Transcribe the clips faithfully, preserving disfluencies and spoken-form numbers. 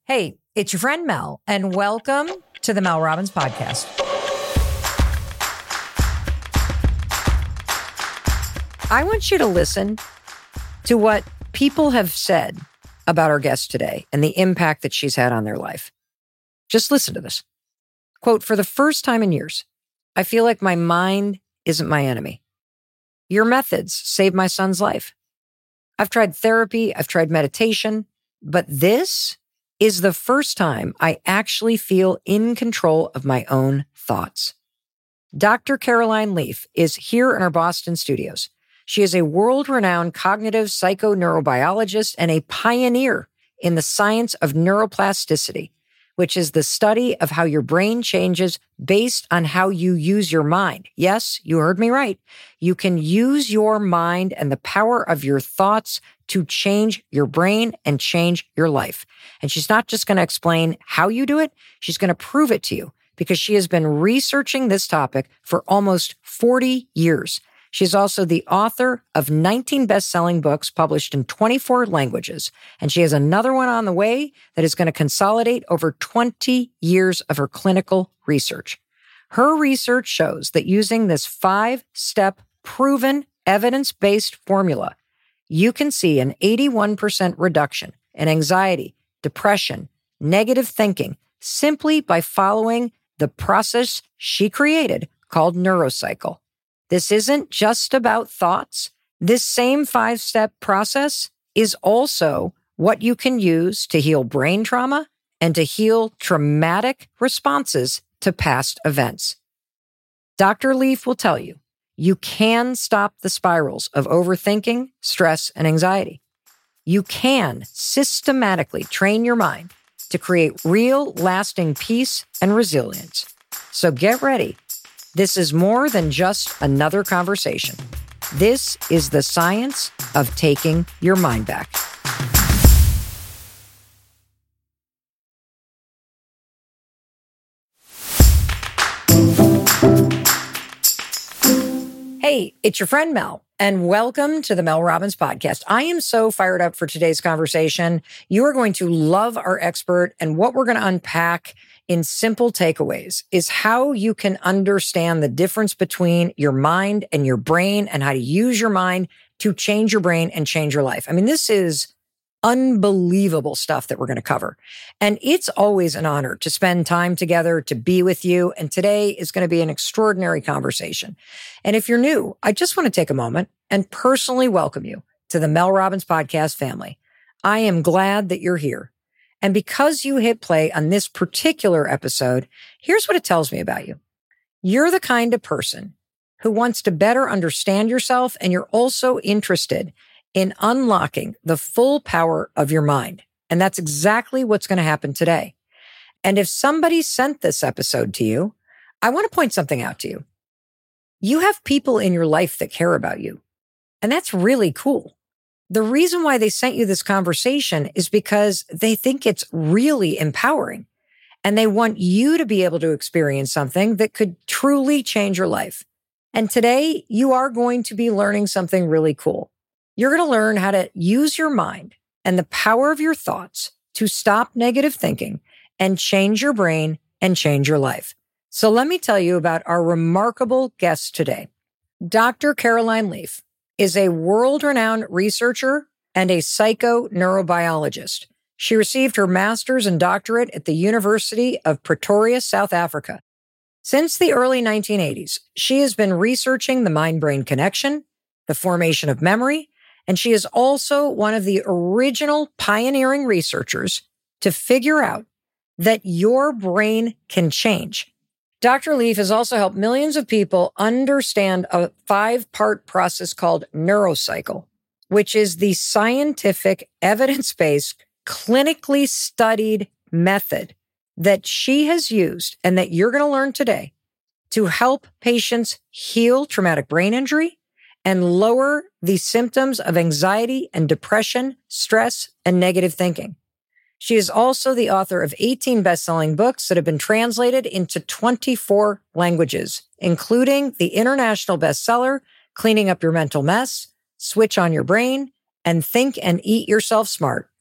Hey, it's your friend Mel, and welcome to the Mel Robbins Podcast. I want you to listen to what people have said about our guest today and the impact that she's had on their life. Just listen to this. Quote, "For the first time in years, I feel like my mind isn't my enemy. Your methods saved my son's life. I've tried therapy, I've tried meditation, but this is the first time I actually feel in control of my own thoughts." Doctor Caroline Leaf is here in our Boston studios. She is a world-renowned cognitive psychoneurobiologist and a pioneer in the science of neuroplasticity, which is the study of how your brain changes based on how you use your mind. Yes, you heard me right. You can use your mind and the power of your thoughts to change your brain and change your life. And she's not just going to explain how you do it, she's going to prove it to you because she has been researching this topic for almost forty years. She's also the author of nineteen best-selling books published in twenty-four languages. And she has another one on the way that is going to consolidate over twenty years of her clinical research. Her research shows that using this five-step proven evidence-based formula, you can see an eighty-one percent reduction in anxiety, depression, negative thinking, simply by following the process she created called NeuroCycle. This isn't just about thoughts. This same five-step process is also what you can use to heal brain trauma and to heal traumatic responses to past events. Doctor Leaf will tell you, you can stop the spirals of overthinking, stress, and anxiety. You can systematically train your mind to create real, lasting peace and resilience. So get ready. This is more than just another conversation. This is the science of taking your mind back. Hey, it's your friend Mel, and welcome to the Mel Robbins Podcast. I am so fired up for today's conversation. You are going to love our expert, and what we're going to unpack in simple takeaways is how you can understand the difference between your mind and your brain and how to use your mind to change your brain and change your life. I mean, this is unbelievable stuff that we're going to cover. And it's always an honor to spend time together, to be with you. And today is going to be an extraordinary conversation. And if you're new, I just want to take a moment and personally welcome you to the Mel Robbins Podcast family. I am glad that you're here. And because you hit play on this particular episode, here's what it tells me about you. You're the kind of person who wants to better understand yourself, and you're also interested in unlocking the full power of your mind. And that's exactly what's going to happen today. And if somebody sent this episode to you, I want to point something out to you. You have people in your life that care about you. And that's really cool. The reason why they sent you this conversation is because they think it's really empowering. And they want you to be able to experience something that could truly change your life. And today, you are going to be learning something really cool. You're going to learn how to use your mind and the power of your thoughts to stop negative thinking and change your brain and change your life. So let me tell you about our remarkable guest today. Doctor Caroline Leaf is a world-renowned researcher and a psychoneurobiologist. She received her master's and doctorate at the University of Pretoria, South Africa. Since the early nineteen eighties, she has been researching the mind-brain connection, the formation of memory, and she is also one of the original pioneering researchers to figure out that your brain can change. Doctor Leaf has also helped millions of people understand a five-part process called NeuroCycle, which is the scientific, evidence-based, clinically studied method that she has used and that you're going to learn today to help patients heal traumatic brain injury and lower the symptoms of anxiety and depression, stress, and negative thinking. She is also the author of eighteen best-selling books that have been translated into twenty-four languages, including the international bestseller, Cleaning Up Your Mental Mess, Switch on Your Brain, and Think and Eat Yourself Smart.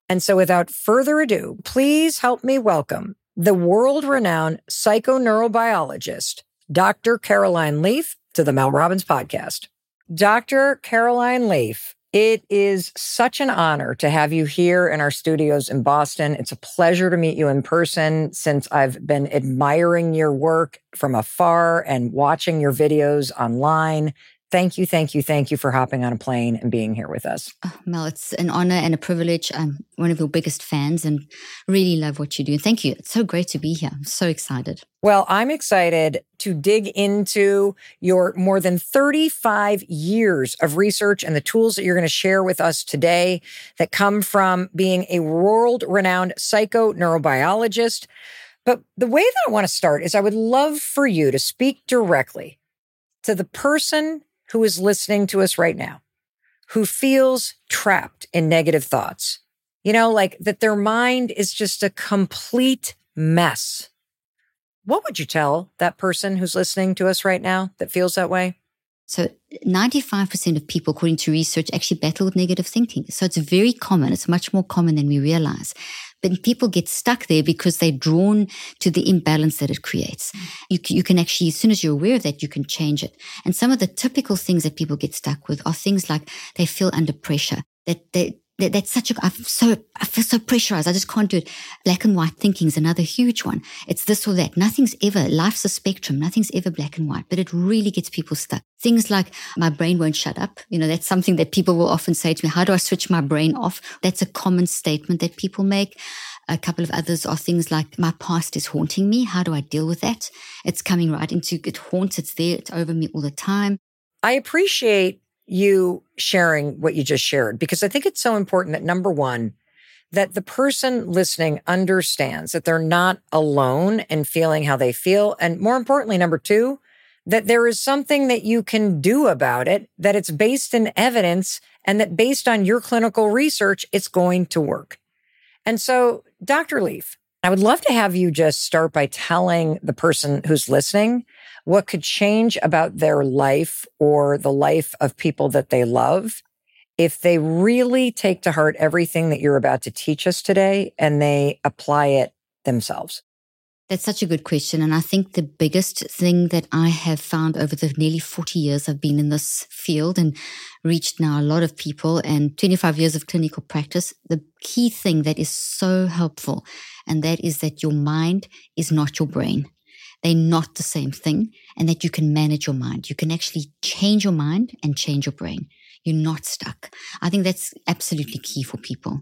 And so without further ado, please help me welcome the world-renowned psychoneurobiologist, Doctor Caroline Leaf, to the Mel Robbins Podcast. Doctor Caroline Leaf, it is such an honor to have you here in our studios in Boston. It's a pleasure to meet you in person since I've been admiring your work from afar and watching your videos online. Thank you, thank you, thank you for hopping on a plane and being here with us. Oh, Mel, it's an honor and a privilege. I'm one of your biggest fans and really love what you do. Thank you. It's so great to be here. I'm so excited. Well, I'm excited to dig into your more than thirty-five years of research and the tools that you're going to share with us today that come from being a world-renowned psychoneurobiologist. But the way that I want to start is I would love for you to speak directly to the person who is listening to us right now, who feels trapped in negative thoughts. You know, like that their mind is just a complete mess. What would you tell that person who's listening to us right now that feels that way? So ninety-five percent of people, according to research, actually battle with negative thinking. So it's very common. It's much more common than we realize. But people get stuck there because they're drawn to the imbalance that it creates. You, you can actually, as soon as you're aware of that, you can change it. And some of the typical things that people get stuck with are things like they feel under pressure, that they That, that's such a, I'm so, I feel so pressurized. I just can't do it. Black and white thinking is another huge one. It's this or that. Nothing's ever, life's a spectrum. Nothing's ever black and white, but it really gets people stuck. Things like my brain won't shut up. You know, that's something that people will often say to me. How do I switch my brain off? That's a common statement that people make. A couple of others are things like my past is haunting me. How do I deal with that? It's coming right into, it haunts. It's there. It's over me all the time. I appreciate you sharing what you just shared, because I think it's so important that, number one, that the person listening understands that they're not alone in feeling how they feel. And more importantly, number two, that there is something that you can do about it, that it's based in evidence, and that based on your clinical research, it's going to work. And so, Doctor Leaf, I would love to have you just start by telling the person who's listening what could change about their life or the life of people that they love if they really take to heart everything that you're about to teach us today and they apply it themselves. That's such a good question. And I think the biggest thing that I have found over the nearly forty years I've been in this field and reached now a lot of people and twenty-five years of clinical practice, the key thing that is so helpful, and that is that your mind is not your brain. They're not the same thing, and that you can manage your mind. You can actually change your mind and change your brain. You're not stuck. I think that's absolutely key for people.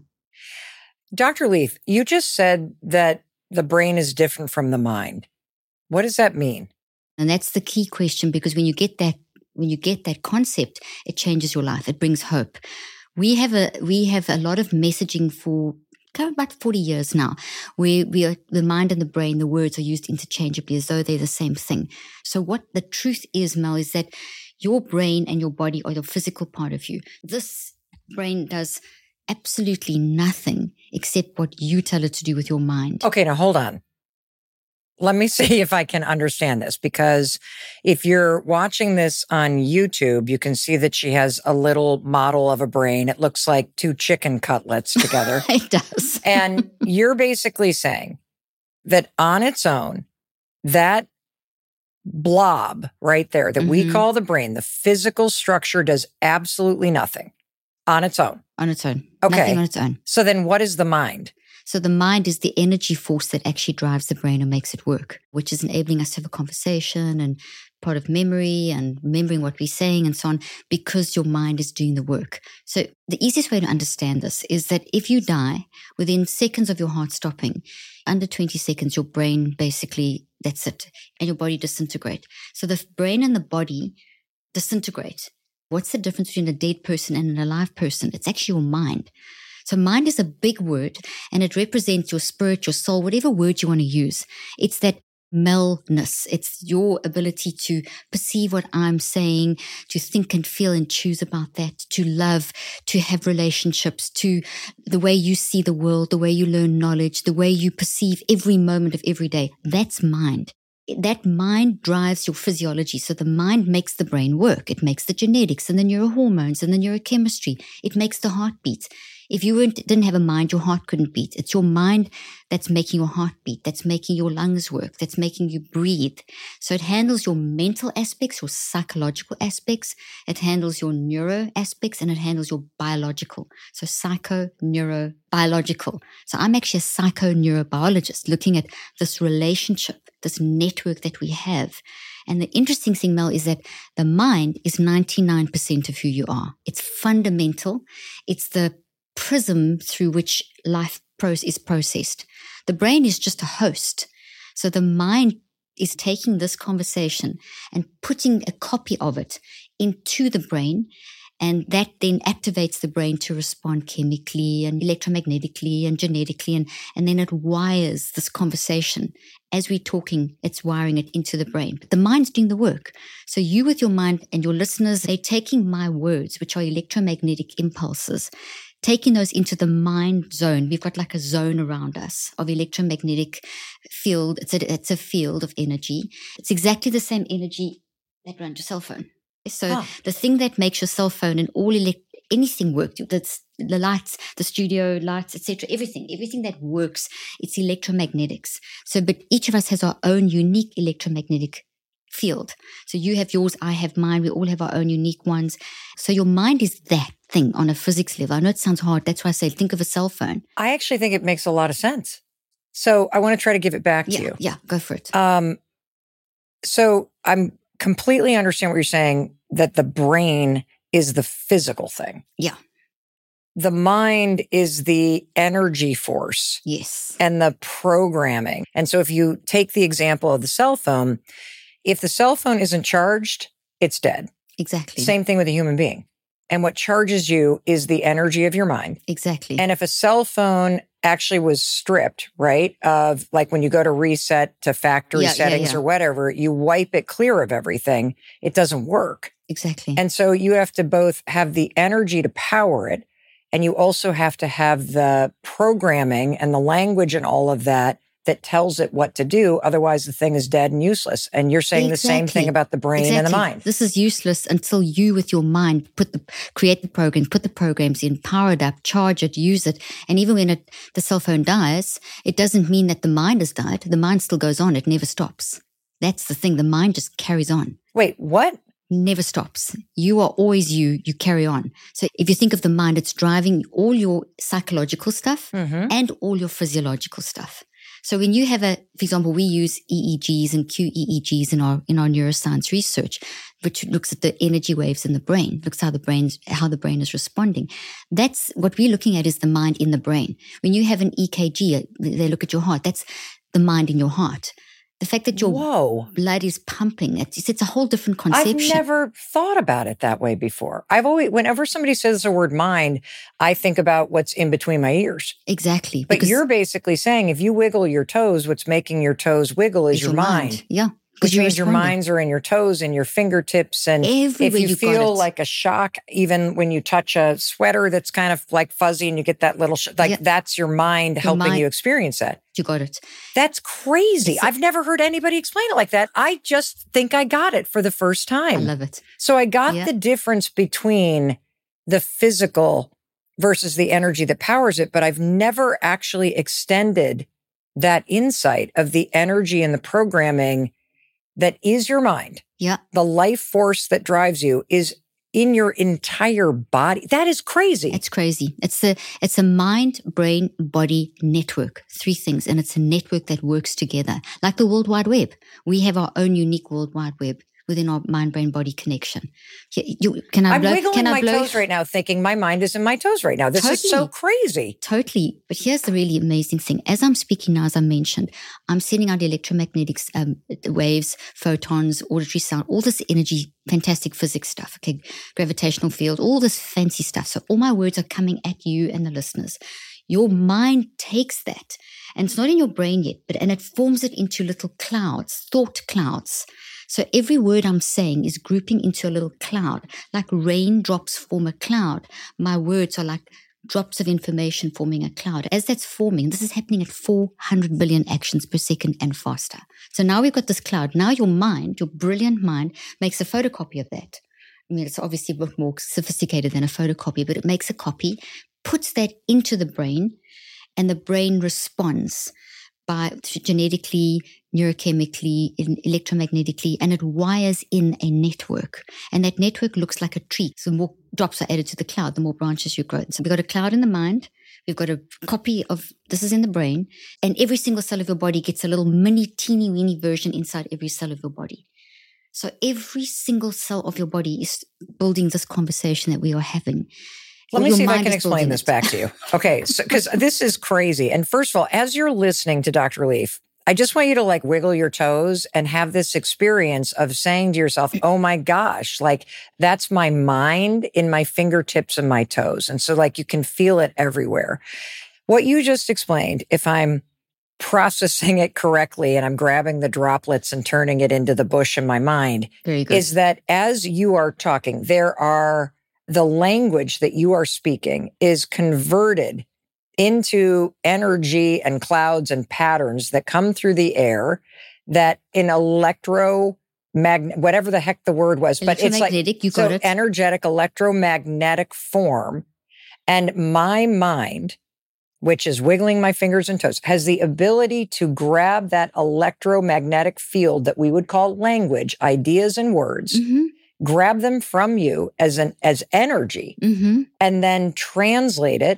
Doctor Leaf, you just said that the brain is different from the mind. What does that mean? And that's the key question, because when you get that, when you get that concept, it changes your life. It brings hope. We have a, we have a lot of messaging for about forty years now, where we are, the mind and the brain, the words are used interchangeably as though they're the same thing. So what the truth is, Mel, is that your brain and your body are the physical part of you. This brain does absolutely nothing except what you tell it to do with your mind. Okay, now hold on. Let me see if I can understand this, because if you're watching this on YouTube, you can see that she has a little model of a brain. It looks like two chicken cutlets together. It does. And you're basically saying that on its own, that blob right there that mm-hmm. we call the brain, the physical structure, does absolutely nothing on its own. On its own. Okay. Nothing on its own. So then what is the mind? So the mind is the energy force that actually drives the brain and makes it work, which is enabling us to have a conversation and part of memory and remembering what we're saying and so on, because your mind is doing the work. So the easiest way to understand this is that if you die, within seconds of your heart stopping, under twenty seconds, your brain basically, that's it, and your body disintegrate. So the brain and the body disintegrate. What's the difference between a dead person and an alive person? It's actually your mind. So mind is a big word, and it represents your spirit, your soul, whatever word you want to use. It's that Melness. It's your ability to perceive what I'm saying, to think and feel and choose about that, to love, to have relationships, to the way you see the world, the way you learn knowledge, the way you perceive every moment of every day. That's mind. That mind drives your physiology. So the mind makes the brain work. It makes the genetics and the neurohormones and the neurochemistry. It makes the heartbeat. If you weren't, didn't have a mind, your heart couldn't beat. It's your mind that's making your heart beat, that's making your lungs work, that's making you breathe. So it handles your mental aspects, your psychological aspects, it handles your neuro aspects, and it handles your biological. So psycho, neuro, biological. So I'm actually a psycho-neurobiologist looking at this relationship, this network that we have. And the interesting thing, Mel, is that the mind is ninety-nine percent of who you are. It's fundamental. It's the prism through which life is processed. The brain is just a host. So the mind is taking this conversation and putting a copy of it into the brain, and that then activates the brain to respond chemically and electromagnetically and genetically, and, and then it wires this conversation. As we're talking, it's wiring it into the brain. But the mind's doing the work. So you with your mind and your listeners, they're taking my words, which are electromagnetic impulses, taking those into the mind zone. We've got like a zone around us of electromagnetic field. It's a, it's a field of energy. It's exactly the same energy that runs your cell phone. So huh. the thing that makes your cell phone and all elect- anything work, that's the lights, the studio lights, et cetera, everything, everything that works, it's electromagnetics. So, but each of us has our own unique electromagnetic field. So you have yours, I have mine, we all have our own unique ones. So your mind is that thing on a physics level. I know it sounds hard. That's why I say think of a cell phone. I actually think it makes a lot of sense. So I want to try to give it back yeah, to you. Yeah, go for it. Um, so I'm completely understand what you're saying, that the brain is the physical thing. Yeah. The mind is the energy force. Yes. And the programming. And so if you take the example of the cell phone, if the cell phone isn't charged, it's dead. Exactly. Same thing with a human being. And what charges you is the energy of your mind. Exactly. And if a cell phone actually was stripped, right, of like when you go to reset to factory yeah, settings yeah, yeah. or whatever, you wipe it clear of everything, it doesn't work. Exactly. And so you have to both have the energy to power it, and you also have to have the programming and the language and all of that that tells it what to do. Otherwise, the thing is dead and useless. And you're saying exactly. the same thing about the brain exactly. and the mind. This is useless until you, with your mind, put the create the program, put the programs in, power it up, charge it, use it. And even when it, the cell phone dies, it doesn't mean that the mind has died. The mind still goes on. It never stops. That's the thing. The mind just carries on. Wait, what? Never stops. You are always you. You carry on. So if you think of the mind, it's driving all your psychological stuff mm-hmm. and all your physiological stuff. So when you have a, for example, we use E E Gs and Q E E Gs in our in our neuroscience research, which looks at the energy waves in the brain, looks how the brain's how the brain is responding. That's what we're looking at, is the mind in the brain. When you have an E K G, they look at your heart. That's the mind in your heart. The fact that your Whoa. blood is pumping, it's, it's a whole different conception. I've never thought about it that way before. I've always, whenever somebody says the word mind, I think about what's in between my ears. Exactly. But you're basically saying if you wiggle your toes, what's making your toes wiggle is your, your mind. mind. Yeah. Which means your minds are in your toes and your fingertips. And everywhere if you, you feel like a shock, even when you touch a sweater that's kind of like fuzzy and you get that little, sh- like yeah. that's your mind your helping mind. you experience that. You got it. That's crazy. It's I've a- never heard anybody explain it like that. I just think I got it for the first time. I love it. So I got yeah. the difference between the physical versus the energy that powers it, but I've never actually extended that insight of the energy and the programming that is your mind. Yeah. The life force that drives you is in your entire body. That is crazy. It's crazy. It's a, it's a mind, brain, body network. Three things. And it's a network that works together. Like the World Wide Web. We have our own unique World Wide Web within our mind, brain, body connection. You, you, can I I'm blow, wiggling can I my blow? toes right now thinking my mind is in my toes right now. This totally. is so crazy. Totally. But here's the really amazing thing. As I'm speaking now, as I mentioned, I'm sending out electromagnetic um, waves, photons, auditory sound, all this energy, fantastic physics stuff, okay, gravitational field, all this fancy stuff. So all my words are coming at you and the listeners. Your mind takes that, and it's not in your brain yet, but and it forms it into little clouds, thought clouds. So every word I'm saying is grouping into a little cloud, like raindrops form a cloud. My words are like drops of information forming a cloud. As that's forming, this is happening at four hundred billion actions per second and faster. So now we've got this cloud. Now your mind, your brilliant mind, makes a photocopy of that. I mean, it's obviously a bit more sophisticated than a photocopy, but it makes a copy, puts that into the brain, and the brain responds by genetically, neurochemically, electromagnetically, and it wires in a network. And that network looks like a tree. So the more drops are added to the cloud, the more branches you grow. So we've got a cloud in the mind. We've got a copy of this is in the brain. And every single cell of your body gets a little mini, teeny, weeny version inside every cell of your body. So every single cell of your body is building this conversation that we are having. Let me see if I can explain this back to you. Okay, because so, this is crazy. And first of all, as you're listening to Doctor Leaf, I just want you to like wiggle your toes and have this experience of saying to yourself, oh my gosh, like that's my mind in my fingertips and my toes. And so like you can feel it everywhere. What you just explained, if I'm processing it correctly and I'm grabbing the droplets and turning it into the bush in my mind, is that as you are talking, there are the language that you are speaking is converted into energy and clouds and patterns that come through the air that in electro mag whatever the heck the word was, but it's like you so it. energetic electromagnetic form. And my mind, which is wiggling my fingers and toes, has the ability to grab that electromagnetic field that we would call language, ideas and words, mm-hmm. grab them from you as an as energy, mm-hmm. and then translate it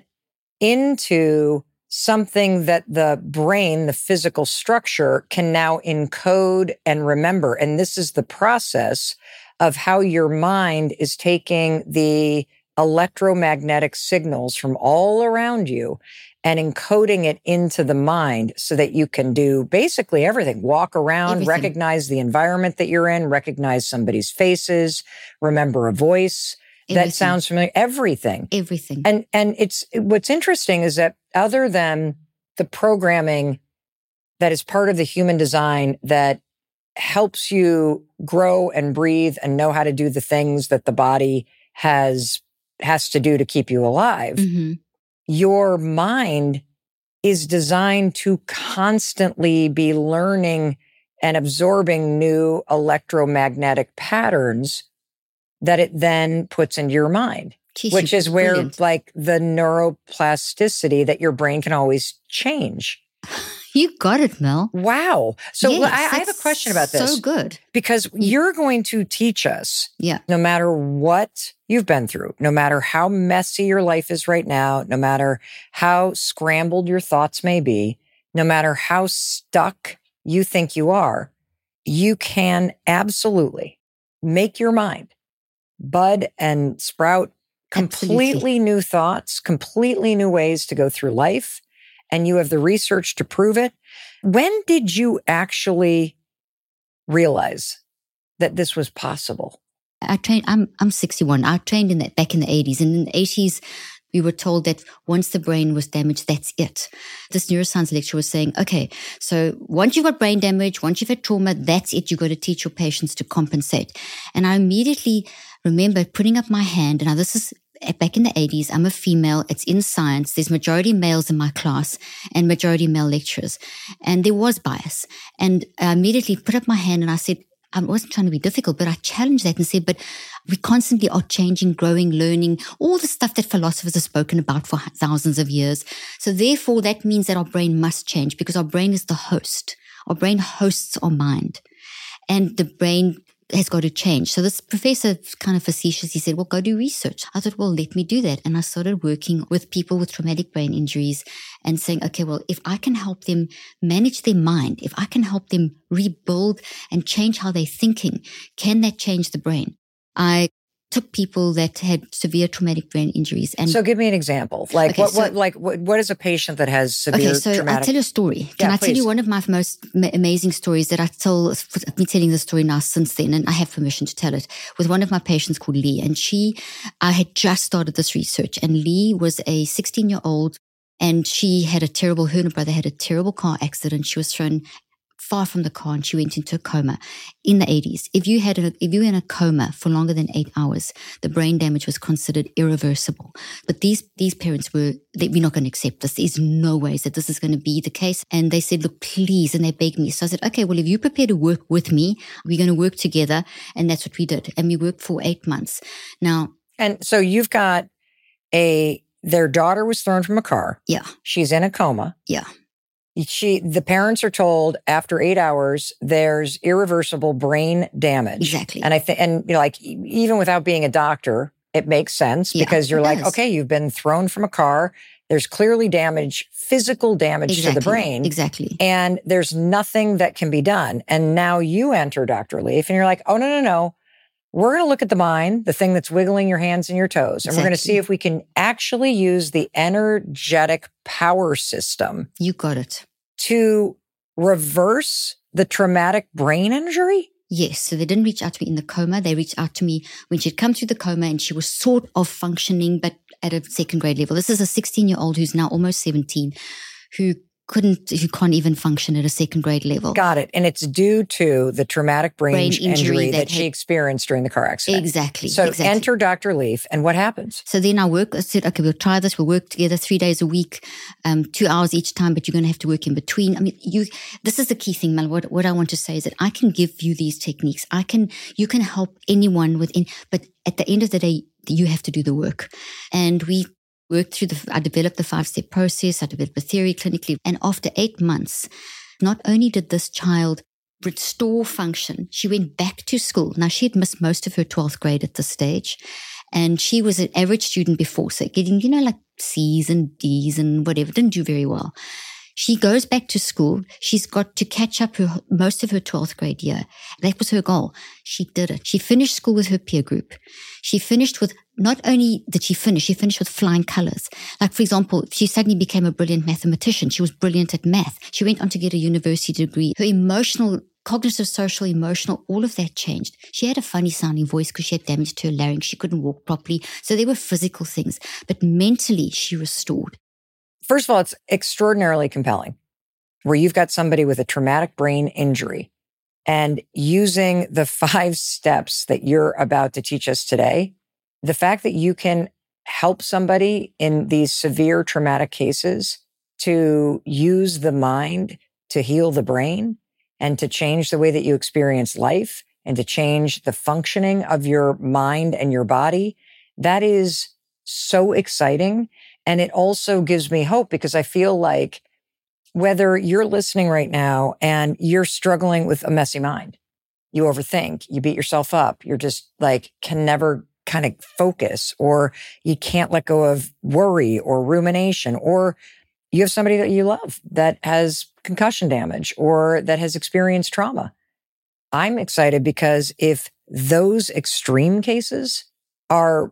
into something that the brain, the physical structure, can now encode and remember. And this is the process of how your mind is taking the electromagnetic signals from all around you and encoding it into the mind so that you can do basically everything. Walk around, everything. Recognize the environment that you're in, recognize somebody's faces, remember a voice. Everything. That sounds familiar. Everything. Everything. And and it's what's interesting is that other than the programming that is part of the human design that helps you grow and breathe and know how to do the things that the body has has to do to keep you alive, mm-hmm. your mind is designed to constantly be learning and absorbing new electromagnetic patterns that it then puts into your mind, Jeez, which is where brilliant. Like the neuroplasticity that your brain can always change. You got it, Mel. Wow. So yes, I, I have a question about this. So good. Because you're going to teach us, yeah. no matter what you've been through, no matter how messy your life is right now, no matter how scrambled your thoughts may be, no matter how stuck you think you are, you can absolutely make your mind bud and sprout completely Absolutely. New thoughts, completely new ways to go through life. And you have the research to prove it. When did you actually realize that this was possible? I trained, I'm, I'm sixty-one. I trained in that back in the eighties. And in the eighties, we were told that once the brain was damaged, that's it. This neuroscience lecturer was saying, okay, so once you've got brain damage, once you've had trauma, that's it. You've got to teach your patients to compensate. And I immediately remember putting up my hand. Now, this is back in the eighties. I'm a female. It's in science. There's majority males in my class and majority male lecturers. And there was bias. And I immediately put up my hand and I said, I wasn't trying to be difficult, but I challenged that and said, but we constantly are changing, growing, learning, all the stuff that philosophers have spoken about for thousands of years. So therefore, that means that our brain must change because our brain is the host. Our brain hosts our mind. And the brain has got to change. So this professor kind of facetious, he said, well, go do research. I thought, well, let me do that. And I started working with people with traumatic brain injuries and saying, okay, well, if I can help them manage their mind, if I can help them rebuild and change how they're thinking, can that change the brain? I took people that had severe traumatic brain injuries. And so give me an example. Like okay, what, so, what, like what, what is a patient that has severe okay, so traumatic? I'll tell you a story. Can yeah, I please. tell you one of my most amazing stories that I tell, I've been telling the story now since then, and I have permission to tell it, with one of my patients called Lee. And she, I had just started this research, and Lee was a sixteen-year-old, and she had a terrible, her and her brother had a terrible car accident. She was thrown far from the car and she went into a coma in the eighties. If you had a, if you were in a coma for longer than eight hours, the brain damage was considered irreversible. But these, these parents were, they, we're not going to accept this. There's no ways that this is going to be the case. And they said, look, please. And they begged me. So I said, okay, well, if you prepare to work with me, we're going to work together. And that's what we did. And we worked for eight months. Now, and so you've got a, their daughter was thrown from a car. Yeah. She's in a coma. Yeah. She, the parents are told after eight hours, there's irreversible brain damage. Exactly. And I think, and you know, like even without being a doctor, it makes sense Yeah, because you're it like, does. okay, you've been thrown from a car. There's clearly damage, physical damage Exactly. to the brain. Exactly. And there's nothing that can be done. And now you enter, Doctor Leaf, and you're like, oh, no, no, no. We're going to look at the mind, the thing that's wiggling your hands and your toes. And Exactly. we're going to see if we can actually use the energetic power system You got it. to reverse the traumatic brain injury. Yes. So they didn't reach out to me in the coma. They reached out to me when she'd come through the coma and she was sort of functioning, but at a second grade level. This is a sixteen year old who's now almost seventeen, who couldn't, who can't even function at a second grade level. Got it. And it's due to the traumatic brain, Brain injury, injury that, that she had- experienced during the car accident. Exactly. So exactly. enter Doctor Leaf, and what happens? So then I work, I said, okay, we'll try this. We'll work together three days a week, um, two hours each time, but you're going to have to work in between. I mean, you, this is the key thing, Mel. What, what I want to say is that I can give you these techniques. I can, you can help anyone within, but at the end of the day, you have to do the work. And we worked through the, I developed the five step process. I developed the theory clinically. And after eight months, not only did this child restore function, she went back to school. Now, she had missed most of her twelfth grade at this stage. And she was an average student before, so getting, you know, like C's and D's and whatever, didn't do very well. She goes back to school. She's got to catch up her most of her twelfth grade year. That was her goal. She did it. She finished school with her peer group. She finished with, not only did she finish, she finished with flying colors. Like, for example, she suddenly became a brilliant mathematician. She was brilliant at math. She went on to get a university degree. Her emotional, cognitive, social, emotional, all of that changed. She had a funny sounding voice because she had damage to her larynx. She couldn't walk properly. So there were physical things, but mentally she restored. First of all, it's extraordinarily compelling where you've got somebody with a traumatic brain injury and using the five steps that you're about to teach us today, the fact that you can help somebody in these severe traumatic cases to use the mind to heal the brain and to change the way that you experience life and to change the functioning of your mind and your body, that is so exciting. And it also gives me hope because I feel like whether you're listening right now and you're struggling with a messy mind, you overthink, you beat yourself up, you're just like, can never kind of focus, or you can't let go of worry or rumination, or you have somebody that you love that has concussion damage or that has experienced trauma. I'm excited because if those extreme cases are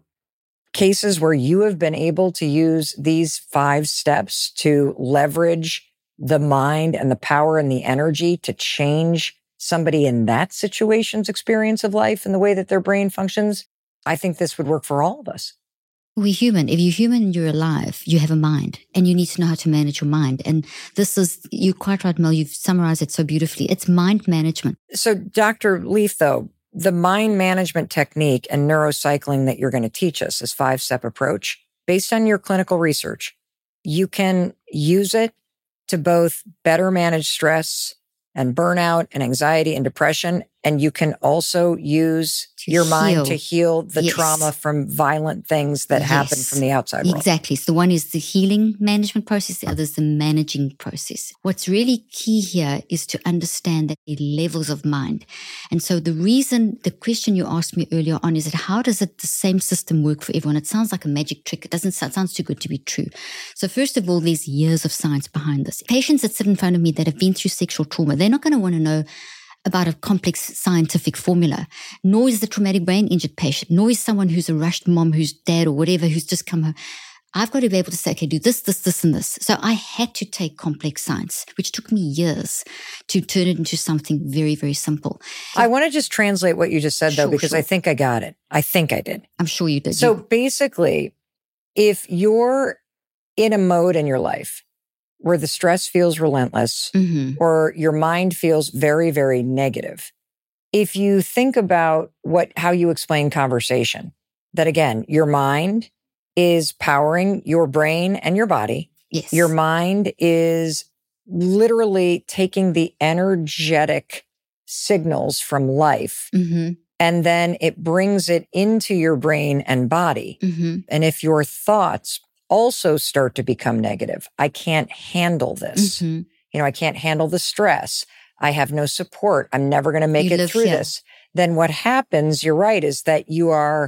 cases where you have been able to use these five steps to leverage the mind and the power and the energy to change somebody in that situation's experience of life and the way that their brain functions, I think this would work for all of us. We're human. If you're human and you're alive, you have a mind and you need to know how to manage your mind. And this is, you're quite right, Mel, you've summarized it so beautifully. It's mind management. So Doctor Leaf, though, the mind management technique and neurocycling that you're going to teach us, this five-step approach, based on your clinical research, you can use it to both better manage stress and burnout and anxiety and depression. And you can also use To your heal. mind to heal the Yes. trauma from violent things that happen Yes. from the outside world. Exactly. So the one is the healing management process, the other is the managing process. What's really key here is to understand that the levels of mind. And so the reason, the question you asked me earlier on is that how does it, the same system work for everyone? It sounds like a magic trick. It doesn't sound, it sounds too good to be true. So first of all, there's years of science behind this. Patients that sit in front of me that have been through sexual trauma, they're not going to want to know about a complex scientific formula, nor is the traumatic brain injured patient, nor is someone who's a rushed mom, who's dad or whatever, who's just come home. I've got to be able to say, okay, do this, this, this, and this. So I had to take complex science, which took me years to turn it into something very, very simple. I want to just translate what you just said, though, Sure, because sure. I think I got it. I think I did. I'm sure you did. So You- basically, if you're in a mode in your life where the stress feels relentless, Mhm. or your mind feels very, very negative, if you think about what how you explain conversation, that again, your mind is powering your brain and your body. Yes. Your mind is literally taking the energetic signals from life, Mhm. and then it brings it into your brain and body. Mhm. And if your thoughts also start to become negative. I can't handle this. Mm-hmm. You know, I can't handle the stress. I have no support. I'm never going to make You it live through here. this. Then what happens, you're right, is that you are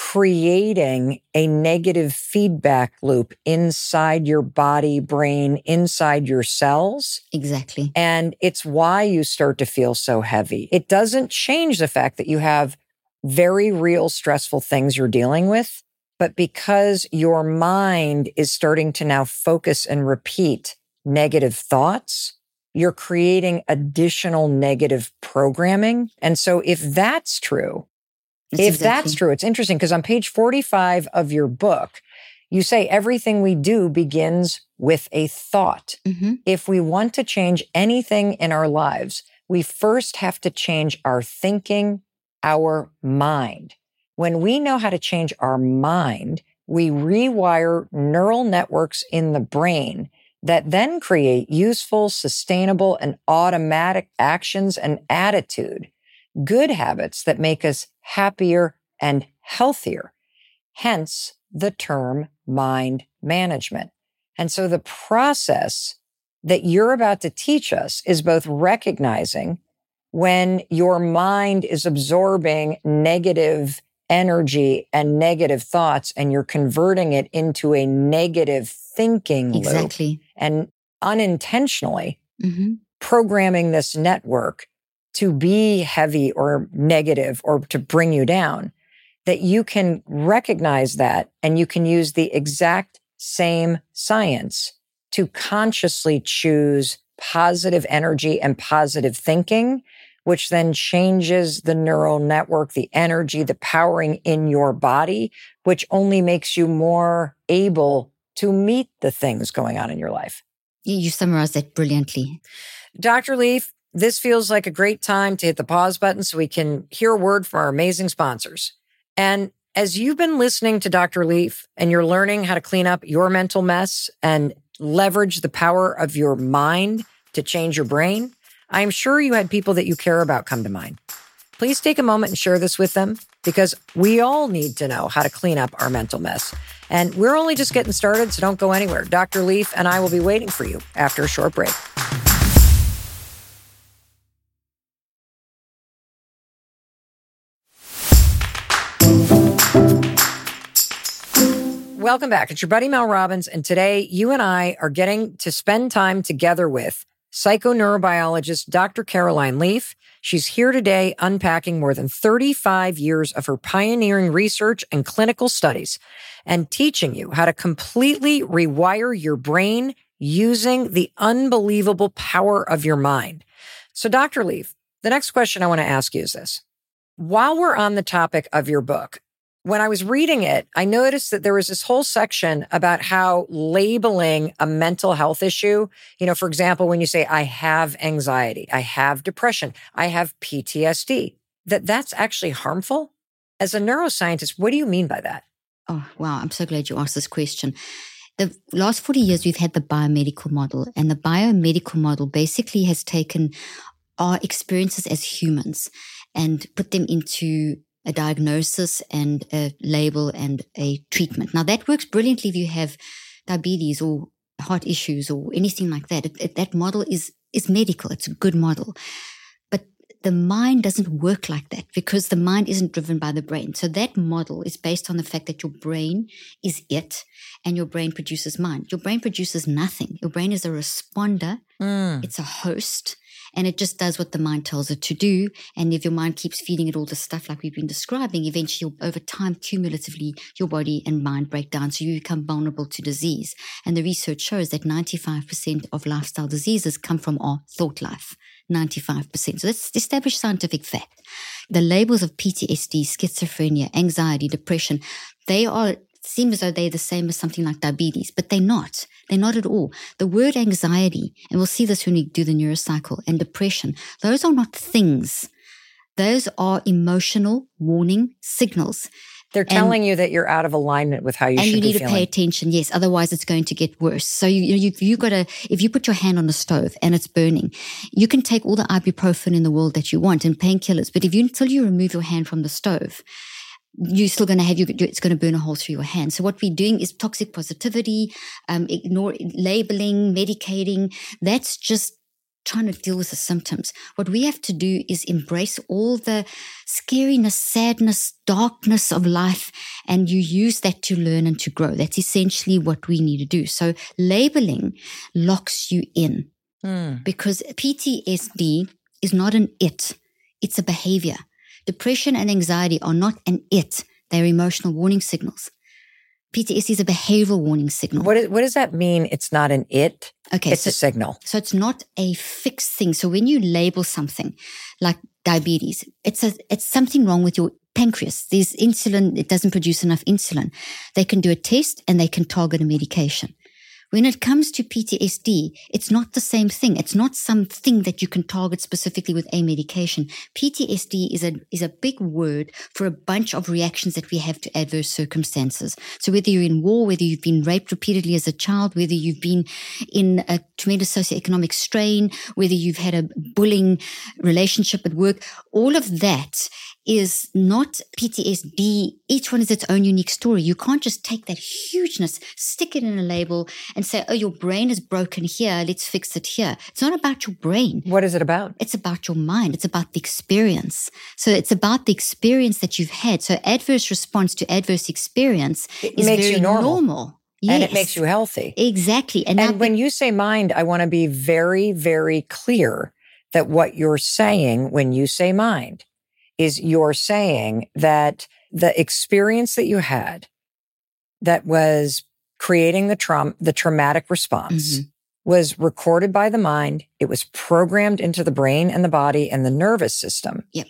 creating a negative feedback loop inside your body, brain, inside your cells. Exactly. And it's why you start to feel so heavy. It doesn't change the fact that you have very real stressful things you're dealing with, but because your mind is starting to now focus and repeat negative thoughts, you're creating additional negative programming. And so if that's true, That's if exactly. that's true, it's interesting because on page forty-five of your book, you say everything we do begins with a thought. Mm-hmm. If we want to change anything in our lives, we first have to change our thinking, our mind. When we know how to change our mind, we rewire neural networks in the brain that then create useful, sustainable, and automatic actions and attitude, good habits that make us happier and healthier. Hence the term mind management. And so the process that you're about to teach us is both recognizing when your mind is absorbing negative energy and negative thoughts and you're converting it into a negative thinking loop. Exactly. And unintentionally Mm-hmm. programming this network to be heavy or negative or to bring you down, that you can recognize that and you can use the exact same science to consciously choose positive energy and positive thinking, which then changes the neural network, the energy, the powering in your body, which only makes you more able to meet the things going on in your life. You summarized that brilliantly. Doctor Leaf, this feels like a great time to hit the pause button so we can hear a word from our amazing sponsors. And as you've been listening to Doctor Leaf and you're learning how to clean up your mental mess and leverage the power of your mind to change your brain, I'm sure you had people that you care about come to mind. Please take a moment and share this with them because we all need to know how to clean up our mental mess. And we're only just getting started, so don't go anywhere. Doctor Leaf and I will be waiting for you after a short break. Welcome back. It's your buddy Mel Robbins, and today you and I are getting to spend time together with psychoneurobiologist Doctor Caroline Leaf. She's here today unpacking more than thirty-five years of her pioneering research and clinical studies and teaching you how to completely rewire your brain using the unbelievable power of your mind. So, Doctor Leaf, the next question I want to ask you is this. While we're on the topic of your book, when I was reading it, I noticed that there was this whole section about how labeling a mental health issue, you know, for example, when you say, I have anxiety, I have depression, I have P T S D, that that's actually harmful. As a neuroscientist, what do you mean by that? Oh, wow. I'm so glad you asked this question. The last forty years, we've had the biomedical model, and the biomedical model basically has taken our experiences as humans and put them into a diagnosis and a label and a treatment. Now, that works brilliantly if you have diabetes or heart issues or anything like that. It, it, that model is, is medical. It's a good model. But the mind doesn't work like that because the mind isn't driven by the brain. So that model is based on the fact that your brain is it and your brain produces mind. Your brain produces nothing. Your brain is a responder. Mm. It's a host. And it just does what the mind tells it to do. And if your mind keeps feeding it all the stuff like we've been describing, eventually over time, cumulatively, your body and mind break down. So you become vulnerable to disease. And the research shows that ninety-five percent of lifestyle diseases come from our thought life. ninety-five percent. So that's established scientific fact. The labels of P T S D, schizophrenia, anxiety, depression, they are seem as though they're the same as something like diabetes, but they're not. They're not at all. The word anxiety, and we'll see this when we do the neurocycle, and depression, those are not things. Those are emotional warning signals. They're telling and, you that you're out of alignment with how you should be feeling. And you need to pay attention, yes. Otherwise, it's going to get worse. So you, you, you got to, if you put your hand on the stove and it's burning, you can take all the ibuprofen in the world that you want and painkillers. But if you, until you remove your hand from the stove, you're still going to have, you, it's going to burn a hole through your hand. So what we're doing is toxic positivity, um, ignore labeling, medicating. That's just trying to deal with the symptoms. What we have to do is embrace all the scariness, sadness, darkness of life, and you use that to learn and to grow. That's essentially what we need to do. So labeling locks you in mm. because P T S D is not an it. It's a behavior. Depression and anxiety are not an it. They're emotional warning signals. P T S D is a behavioral warning signal. What, is, what does that mean? It's not an it? Okay, it's so, a signal. So it's not a fixed thing. So when you label something like diabetes, it's a it's something wrong with your pancreas. There's insulin, it doesn't produce enough insulin. They can do a test and they can target a medication. When it comes to P T S D, it's not the same thing. It's not something that you can target specifically with a medication. P T S D is a is a big word for a bunch of reactions that we have to adverse circumstances. So whether you're in war, whether you've been raped repeatedly as a child, whether you've been in a tremendous socioeconomic strain, whether you've had a bullying relationship at work, all of that is not P T S D. Each one is its own unique story. You can't just take that hugeness, stick it in a label and say, oh, your brain is broken here, let's fix it here. It's not about your brain. What is it about? It's about your mind. It's about the experience. So it's about the experience that you've had. So adverse response to adverse experience it is makes very you normal. normal. Yes. And it makes you healthy. Exactly. And, and when you say mind, I want to be very, very clear that what you're saying when you say mind is you're saying that the experience that you had that was creating the trauma, the traumatic response mm-hmm. was recorded by the mind. It was programmed into the brain and the body and the nervous system. Yep.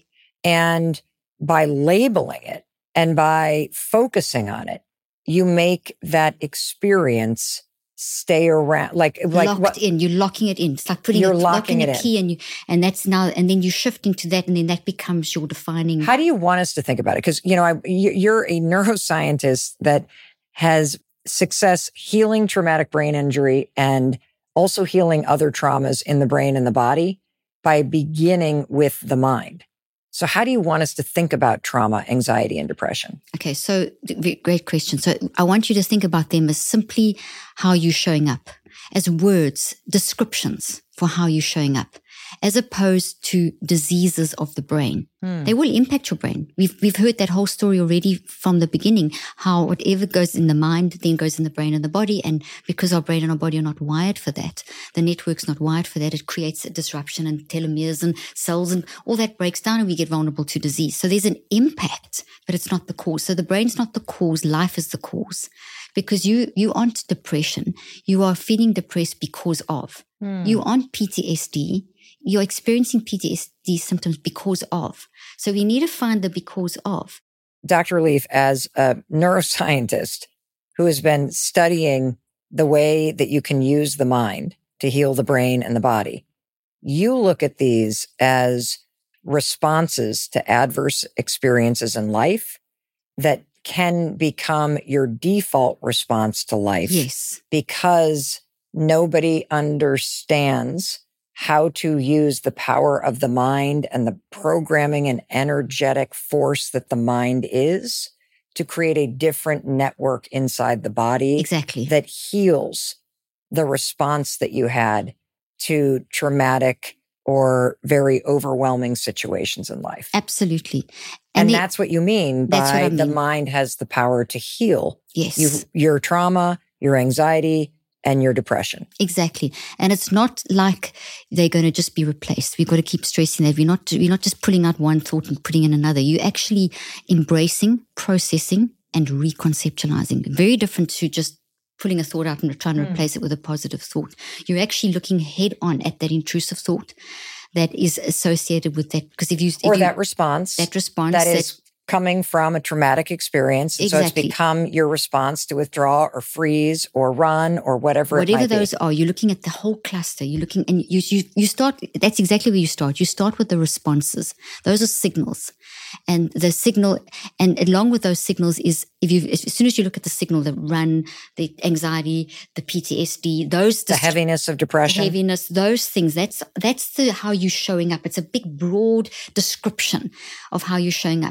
And by labeling it and by focusing on it, you make that experience stay around, like like locked what, in. You're locking it in. It's like putting you're a, locking, locking it a key, in. and you, and that's now, and then you shift into that, and then that becomes your defining. How do you want us to think about it? Because you know, I, you're a neuroscientist that has success healing traumatic brain injury and also healing other traumas in the brain and the body by beginning with the mind. So how do you want us to think about trauma, anxiety, and depression? Okay, so great question. So I want you to think about them as simply how you're showing up, as words, descriptions for how you're showing up, as opposed to diseases of the brain. Hmm. They will impact your brain. We've we've heard that whole story already from the beginning, how whatever goes in the mind then goes in the brain and the body. And because our brain and our body are not wired for that, the network's not wired for that, it creates a disruption and telomeres and cells and all that breaks down and we get vulnerable to disease. So there's an impact, but it's not the cause. So the brain's not the cause, life is the cause. Because you, you aren't depression. You are feeling depressed because of. Hmm. You aren't P T S D. You're experiencing P T S D symptoms because of. So we need to find the because of. Doctor Leaf, as a neuroscientist who has been studying the way that you can use the mind to heal the brain and the body, you look at these as responses to adverse experiences in life that can become your default response to life. Yes. Because nobody understands how to use the power of the mind and the programming and energetic force that the mind is to create a different network inside the body. Exactly. That heals the response that you had to traumatic or very overwhelming situations in life. Absolutely. And, and the, that's what you mean by I mean. The mind has the power to heal. Yes. You, your trauma, your anxiety, and your depression. Exactly. And it's not like they're going to just be replaced. We've got to keep stressing that. We're not, we're not just pulling out one thought and putting in another. You're actually embracing, processing, and reconceptualizing. Very different to just pulling a thought out and trying to mm. replace it with a positive thought. You're actually looking head on at that intrusive thought that is associated with that. Because if you... If or you, that response. That response. That is that, coming from a traumatic experience. Exactly. So it's become your response to withdraw or freeze or run or whatever Whatever it might those be. are, you're looking at the whole cluster. You're looking and you, you, you start, that's exactly where you start. You start with the responses. Those are signals. And the signal, and along with those signals is, if you, as soon as you look at the signal, the run, the anxiety, the P T S D, those, the heaviness of depression, heaviness, those things, that's, that's the, how you're showing up. It's a big, broad description of how you're showing up. And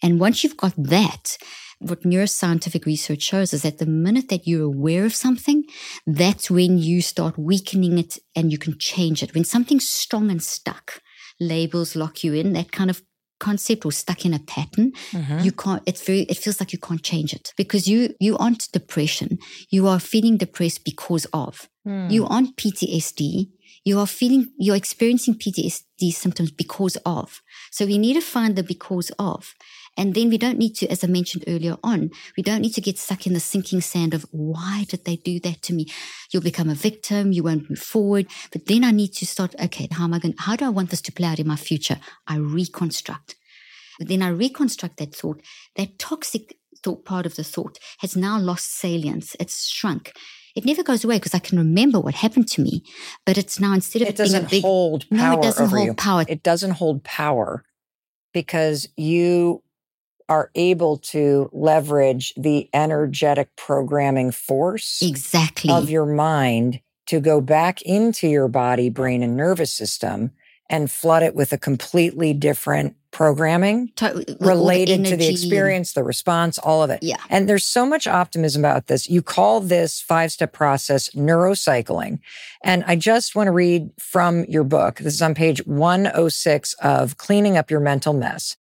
And once you've got that, what neuroscientific research shows is that the minute that you're aware of something, that's when you start weakening it and you can change it. When something's strong and stuck, labels lock you in, that kind of concept, or stuck in a pattern, mm-hmm. you can't, it's very, it feels like you can't change it because you, you aren't depression. You are feeling depressed because of, mm. you aren't P T S D. You are feeling, you're experiencing P T S D symptoms because of. So we need to find the because of. And then we don't need to, as I mentioned earlier on, we don't need to get stuck in the sinking sand of why did they do that to me? You'll become a victim. You won't move forward. But then I need to start, okay, how am I going, how do I want this to play out in my future? I reconstruct. But then I reconstruct that thought. That toxic thought part of the thought has now lost salience. It's shrunk. It never goes away because I can remember what happened to me. But it's now instead of it doesn't being a big, hold power no, it doesn't over hold you. power. It doesn't hold power because you are able to leverage the energetic programming force exactly of your mind to go back into your body, brain, and nervous system and flood it with a completely different programming to- related the to the experience, and- the response, all of it. Yeah. And there's so much optimism about this. You call this five-step process neurocycling. And I just want to read from your book. This is on page one oh six of Cleaning Up Your Mental Mess.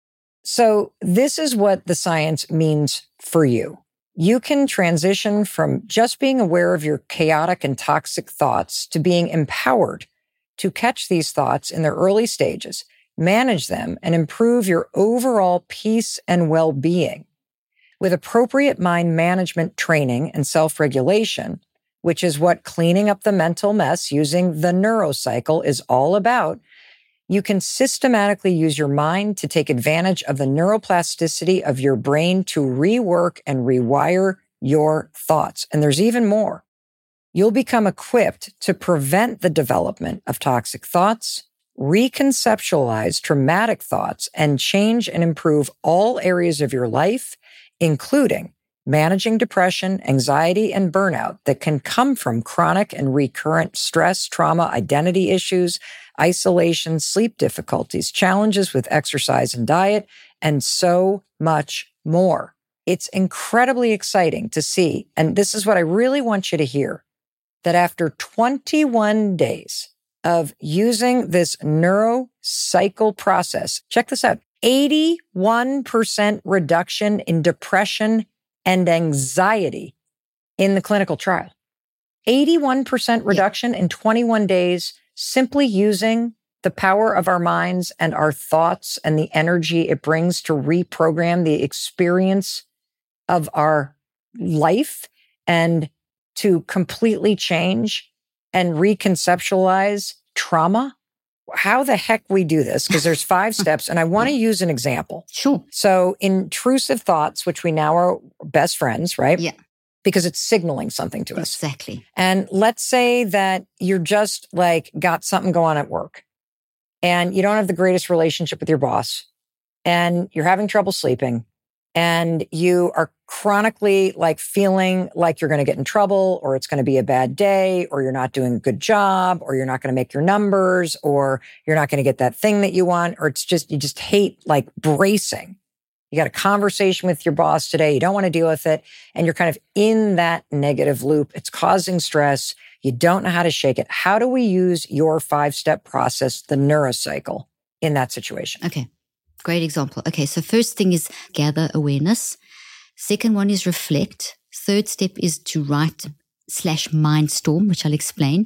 So this is what the science means for you. You can transition from just being aware of your chaotic and toxic thoughts to being empowered to catch these thoughts in their early stages, manage them, and improve your overall peace and well-being. With appropriate mind management training and self-regulation, which is what cleaning up the mental mess using the neurocycle is all about, you can systematically use your mind to take advantage of the neuroplasticity of your brain to rework and rewire your thoughts. And there's even more. You'll become equipped to prevent the development of toxic thoughts, reconceptualize traumatic thoughts, and change and improve all areas of your life, including managing depression, anxiety, and burnout that can come from chronic and recurrent stress, trauma, identity issues, isolation, sleep difficulties, challenges with exercise and diet, and so much more. It's incredibly exciting to see, and this is what I really want you to hear, that after twenty-one days of using this neurocycle process, check this out, eighty-one percent reduction in depression and anxiety in the clinical trial. eighty-one percent reduction yeah. in twenty-one days, simply using the power of our minds and our thoughts and the energy it brings to reprogram the experience of our life and to completely change and reconceptualize trauma. How the heck we do this? Because there's five steps, and I want to use an example. Sure. So intrusive thoughts, which we now are best friends, right? Yeah. Because it's signaling something to us. Exactly. And let's say that you're just like got something going on at work and you don't have the greatest relationship with your boss and you're having trouble sleeping and you are chronically like feeling like you're going to get in trouble or it's going to be a bad day or you're not doing a good job or you're not going to make your numbers or you're not going to get that thing that you want, or it's just, you just hate like bracing. You got a conversation with your boss today. You don't want to deal with it. And you're kind of in that negative loop. It's causing stress. You don't know how to shake it. How do we use your five-step process, the neurocycle, in that situation? Okay. Great example. Okay. So first thing is gather awareness. Second one is reflect. Third step is to write slash mindstorm, which I'll explain.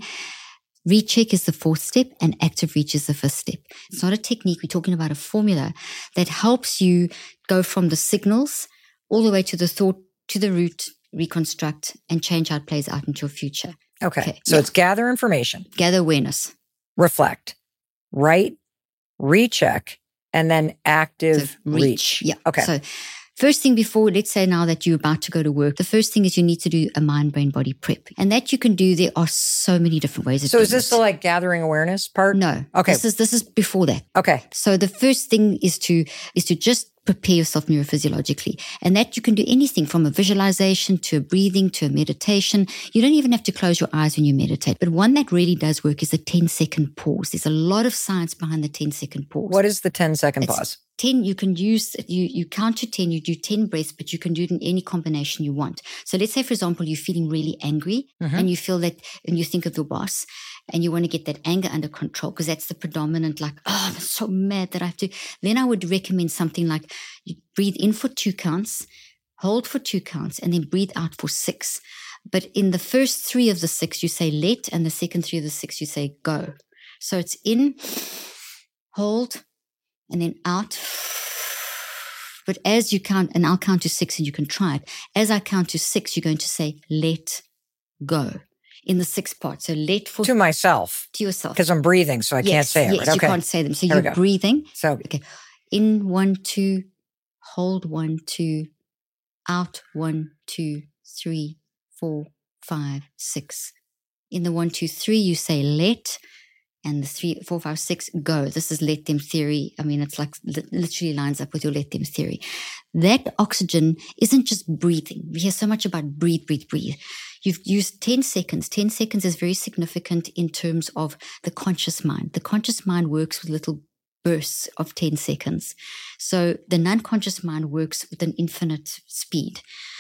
Recheck is the fourth step and active reach is the fifth step. It's not a technique. We're talking about a formula that helps you go from the signals all the way to the thought, to the root, reconstruct, and change how it plays out into your future. Okay. okay. So yeah. It's gather information. Gather awareness. Reflect. Write. Recheck. And then active so reach. reach. Yeah. Okay. So first thing before, let's say now that you're about to go to work, the first thing is you need to do a mind, brain, body prep. And that you can do, there are so many different ways of so doing is this it. the like gathering awareness part? No. Okay. This is, this is before that. Okay. So the first thing is to, is to just prepare yourself neurophysiologically. And that you can do anything from a visualization to a breathing to a meditation. You don't even have to close your eyes when you meditate. But one that really does work is the ten second pause. There's a lot of science behind the ten second pause. What is the ten second It's pause? ten, you can use, you, you count to ten, you do ten breaths, but you can do it in any combination you want. So let's say, for example, you're feeling really angry Mm-hmm. and you feel that, and you think of your boss and you want to get that anger under control because that's the predominant, like, oh, I'm so mad that I have to. Then I would recommend something like you breathe in for two counts, hold for two counts, and then breathe out for six. But in the first three of the six, you say let, and the second three of the six, you say go. So it's in, hold, and then out. But as you count, and I'll count to six and you can try it. As I count to six, you're going to say, let go in the sixth part. So let for To myself. to yourself. Because I'm breathing, so I yes, can't say it. Yes, right? you Okay. can't say them. So Here we you're go. breathing. So Okay. In one, two, hold one, two, out one, two, three, four, five, six. In the one, two, three, you say let. And the three, four, five, six, go. This is let them theory. I mean, it's like li- literally lines up with your let them theory. That oxygen isn't just breathing. We hear so much about breathe, breathe, breathe. You've used ten seconds. ten seconds is very significant in terms of the conscious mind. The conscious mind works with little bursts of ten seconds. So the non-conscious mind works with an infinite speed.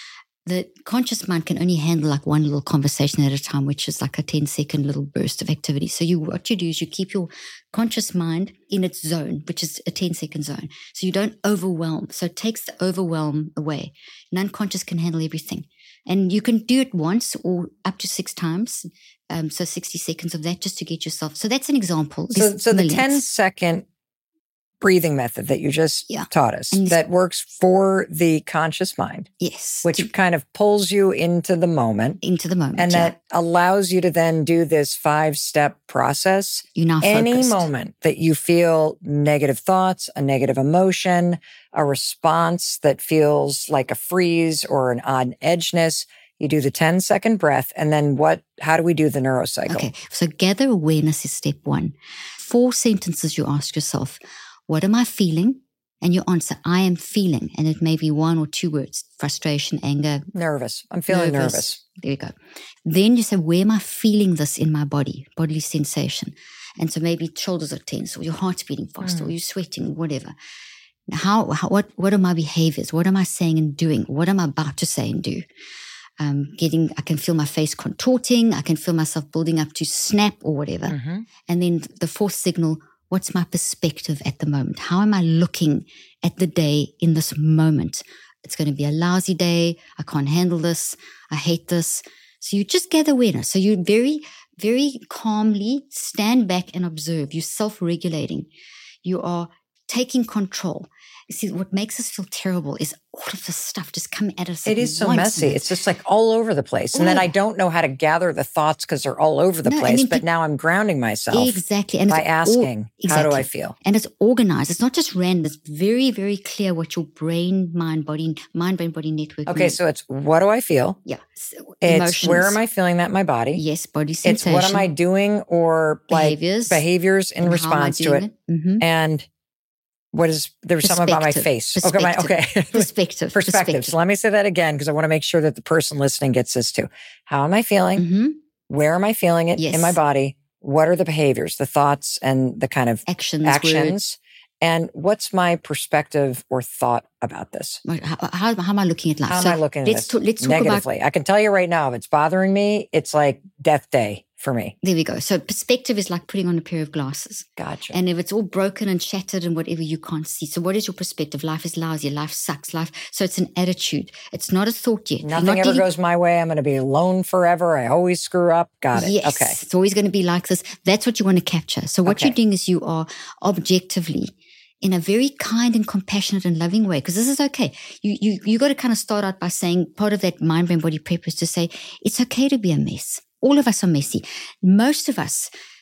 The conscious mind can only handle like one little conversation at a time, which is like a ten second little burst of activity. So you, what you do is you keep your conscious mind in its zone, which is a ten second zone. So you don't overwhelm. So it takes the overwhelm away. Non-conscious can handle everything. And you can do it once or up to six times. Um, so sixty seconds of that just to get yourself. So that's an example. So, There's so the millions. ten second breathing method that you just Yeah. taught us And- that works for the conscious mind, Yes. which to- kind of pulls you into the moment into the moment. and yeah. that allows you to then do this five step process. You're now Any focused. moment that you feel negative thoughts, a negative emotion, a response that feels like a freeze or an on edgeness, you do the ten second breath. And then what, how do we do the neurocycle? Okay, so gather awareness is step one. Four sentences you ask yourself. What am I feeling? And you answer, I am feeling. And it may be one or two words, frustration, anger. Nervous. I'm feeling nervous. There you go. Then you say, where am I feeling this in my body? Bodily sensation. And so maybe shoulders are tense or your heart's beating fast Mm. or you're sweating, whatever. How, how, what, what are my behaviors? What am I saying and doing? What am I about to say and do? Um, getting, I can feel my face contorting. I can feel myself building up to snap or whatever. Mm-hmm. And then the fourth signal, what's my perspective at the moment? How am I looking at the day in this moment? It's going to be a lousy day. I can't handle this. I hate this. So you just gather awareness. So you very, very calmly stand back and observe. You're self-regulating. You are taking control. You see, what makes us feel terrible is all of this stuff just coming at us. It at is so once. messy. It's just like all over the place. And then Oh. I don't know how to gather the thoughts because they're all over the No, and place. then But pe- now I'm grounding myself Exactly. And by it's all- asking, how do I exactly. feel? And it's organized. It's not just random. It's very, very clear what your brain, mind, body, mind, brain, body network Okay, means. so it's what do I feel? Yeah. So It's emotions. where am I feeling that in my body? Yes, body It's sensation. what am I doing or like Behaviors. behaviors in and how am I response to doing it. Mhm. And what is, there's something about my Perspective. face. Okay, my, okay. Perspective. Perspective. So let me say that again because I want to make sure that the person listening gets this too. How am I feeling? Mhm. Where am I feeling it Yes. in my body? What are the behaviors, the thoughts, and the kind of Actions. actions? Words. And what's my perspective or thought about this? How, how, how am I looking at life? How am So I looking at let's this talk, let's talk about. negatively? I can tell you right now, if it's bothering me, it's like death day for me. There we go. So perspective is like putting on a pair of glasses. Gotcha. And if it's all broken and shattered and whatever, you can't see. So what is your perspective? Life is lousy. Life sucks. Life. So it's an attitude. It's not a thought yet. You're Nothing not ever dealing- goes my way. I'm going to be alone forever. I always screw up. Got it. Yes, Okay. it's always going to be like this. That's what you want to capture. So what Okay. you're doing is you are objectively, in a very kind and compassionate and loving way, because this is okay. You you you got to kind of start out by saying part of that mind, brain, body prep is to say it's okay to be a mess. All of us are messy. Most of us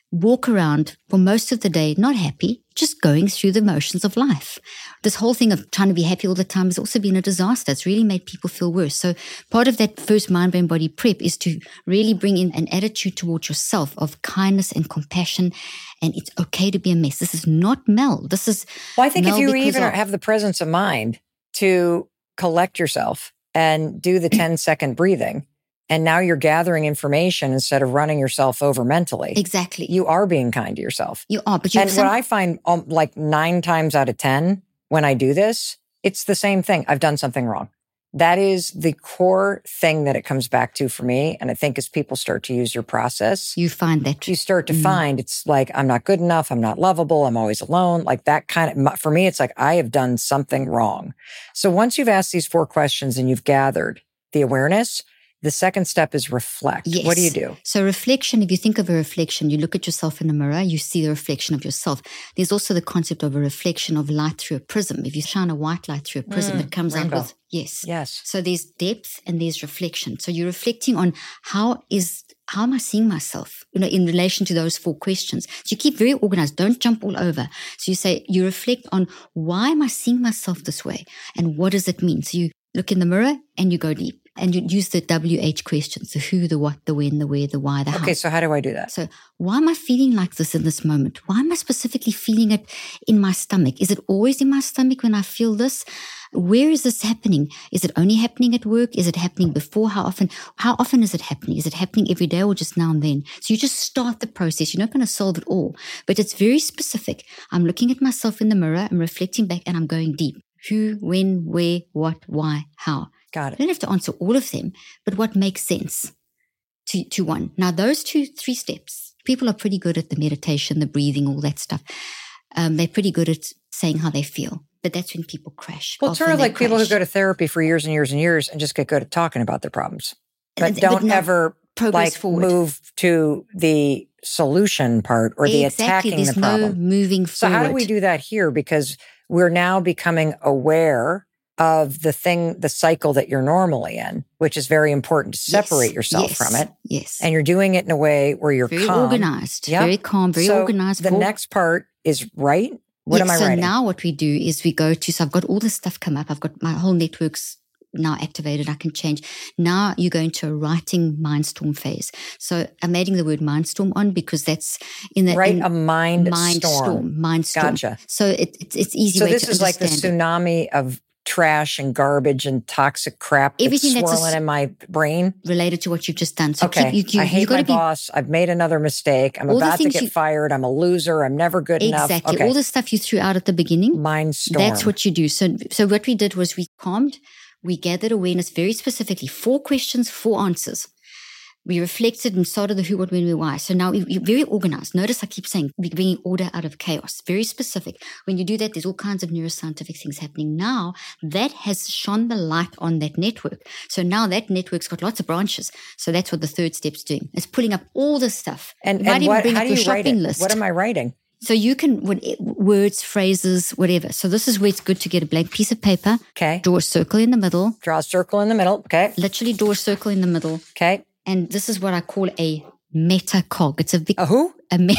walk around for most of the day not happy, just going through the motions of life. This whole thing of trying to be happy all the time has also been a disaster. It's really made people feel worse. So part of that first mind, brain, body prep is to really bring in an attitude towards yourself of kindness and compassion. And it's okay to be a mess. This is not Mel. This is Well, I think Mel if you because even of- have the presence of mind to collect yourself and do the ten second breathing, and now you're gathering information instead of running yourself over mentally. Exactly. You are being kind to yourself. You are. But you And some- what I find um, like nine times out of ten when I do this, it's the same thing. I've done something wrong. That is the core thing that it comes back to for me. And I think as people start to use your process, you find that. you start to Mm. find it's like, I'm not good enough. I'm not lovable. I'm always alone. Like that kind of, for me, it's like, I have done something wrong. So once you've asked these four questions and you've gathered the awareness, the second step is reflect. Yes. What do you do? So reflection, if you think of a reflection, you look at yourself in the mirror, you see the reflection of yourself. There's also the concept of a reflection of light through a prism. If you shine a white light through a prism, Mm, it comes rainbow. out with, yes. Yes. So there's depth and there's reflection. So you're reflecting on how is, how am I seeing myself, you know, in relation to those four questions. So you keep very organized. Don't jump all over. So you say, you reflect on why am I seeing myself this way? And what does it mean? So you look in the mirror and you go deep. And you use the W H questions, the who, the what, the when, the where, the why, the how. Okay, so how do I do that? So why am I feeling like this in this moment? Why am I specifically feeling it in my stomach? Is it always in my stomach when I feel this? Where is this happening? Is it only happening at work? Is it happening before? How often? How often is it happening? Is it happening every day or just now and then? So you just start the process. You're not going to solve it all, but it's very specific. I'm looking at myself in the mirror, I'm reflecting back, and I'm going deep. Who, when, where, what, why, how. Got I it. don't have to answer all of them, but what makes sense to, to one. Now, those two, three steps, people are pretty good at the meditation, the breathing, all that stuff. Um, they're pretty good at saying how they feel, but that's when people crash. Well, it's Often sort of they like people who crash. go to therapy for years and years and years and just get good at talking about their problems, but But- don't but not ever progress like forward. move to the solution part or the Exactly. attacking There's the no problem. moving So forward. how do we do that here? Because we're now becoming aware of the thing, the cycle that you're normally in, which is very important to separate Yes, yourself yes, from it. Yes. And you're doing it in a way where you're very calm. organized, Yep. very calm, very So organized. The for- next part is right. What Yeah, am I so writing? now what we do is we go to, so I've got all this stuff come up. I've got my whole networks now activated. I can change. Now you go into a writing mindstorm phase. So I'm adding the word mindstorm on because that's in the Write in a mind, mind storm. storm. Mindstorm. Gotcha. So it, it's it's easy So way this to is like the understand it. tsunami of trash and garbage and toxic crap that's Everything that's a swirling s- in my brain. related to what you've just done. So Okay. keep, you, you, I hate you got my to be boss. I've made another mistake. I'm All the about to things get you- fired. I'm a loser. I'm never good enough. exactly Okay. all the stuff you threw out at the beginning. Mind storm. That's what you do. So, so what we did was we calmed, we gathered awareness very specifically, four questions, four answers. We reflected and started the who, what, when, where, why. So now we- we're very organized. Notice I keep saying we're bringing order out of chaos. Very specific. When you do that, there's all kinds of neuroscientific things happening. Now that has shone the light on that network. So now that network's got lots of branches. So that's what the third step's doing. It's pulling up all this stuff. And, You might and even what, bring how up do your you write shopping it? list. What am I writing? So you can, what, words, phrases, whatever. So this is where it's good to get a blank piece of paper, Okay. draw a circle in the middle, Draw a circle in the middle. Okay. literally draw a circle in the middle. Okay. And this is what I call a meta cog. It's a big, A who? a me-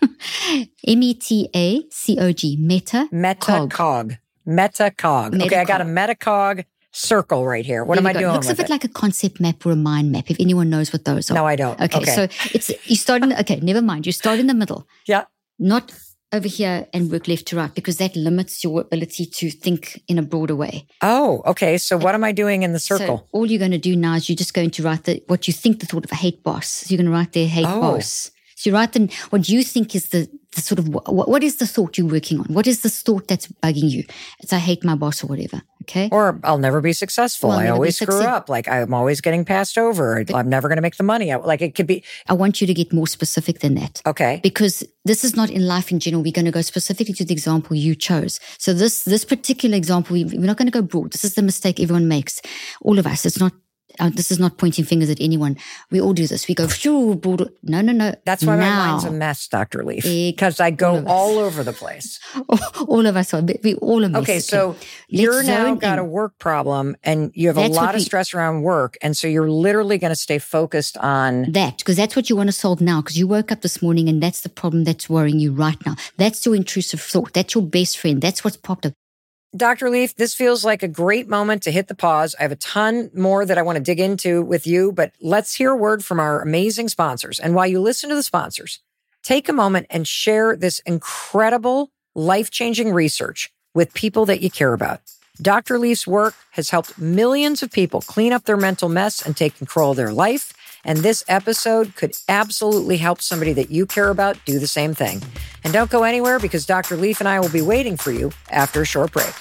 M E T A C O G, meta Metacog. cog. Metacog. Okay, I got a Metacog. metacog circle right here. What There am we I go. doing It looks a with bit it? like a concept map or a mind map, if anyone knows what those are. No, I don't. Okay, so it's, you start in, the, okay, never mind. You start in the middle. Yeah. Not over here and work left to right because that limits your ability to think in a broader way. Oh, okay. So what am I doing in the circle? So all you're going to do now is you're just going to write the, what you think the thought of a hate boss. So you're going to write there, hate Oh. boss. So you write the, what you think is the, the sort of, what, what is the thought you're working on? What is the thought that's bugging you? It's I hate my boss or whatever. Okay. Or I'll never be successful. Well, I'll I never be always screw success- up. Like I'm always getting passed over. I'm never going to make the money out. Like it could be, I want you to get more specific than that. okay. Because this is not in life in general. We're going to go specifically to the example you chose. So this, this particular example, we- we're not going to go broad. This is the mistake everyone makes. All of us. It's not, uh, this is not pointing fingers at anyone. We all do this. We go, no, no, no. That's why now. my mind's a mess, Doctor Leaf, because I go all, all over the place. All of us are. We all are messy. Okay, so you're now got a work problem and you have that's a lot of we, stress around work. And so you're literally going to stay focused on that, because that's what you want to solve now, because you woke up this morning and that's the problem that's worrying you right now. That's your intrusive thought. That's your best friend. That's what's popped up. Doctor Leaf, this feels like a great moment to hit the pause. I have a ton more that I want to dig into with you, but let's hear a word from our amazing sponsors. And while you listen to the sponsors, take a moment and share this incredible, life-changing research with people that you care about. Doctor Leaf's work has helped millions of people clean up their mental mess and take control of their life. And this episode could absolutely help somebody that you care about do the same thing. And don't go anywhere, because Doctor Leaf and I will be waiting for you after a short break.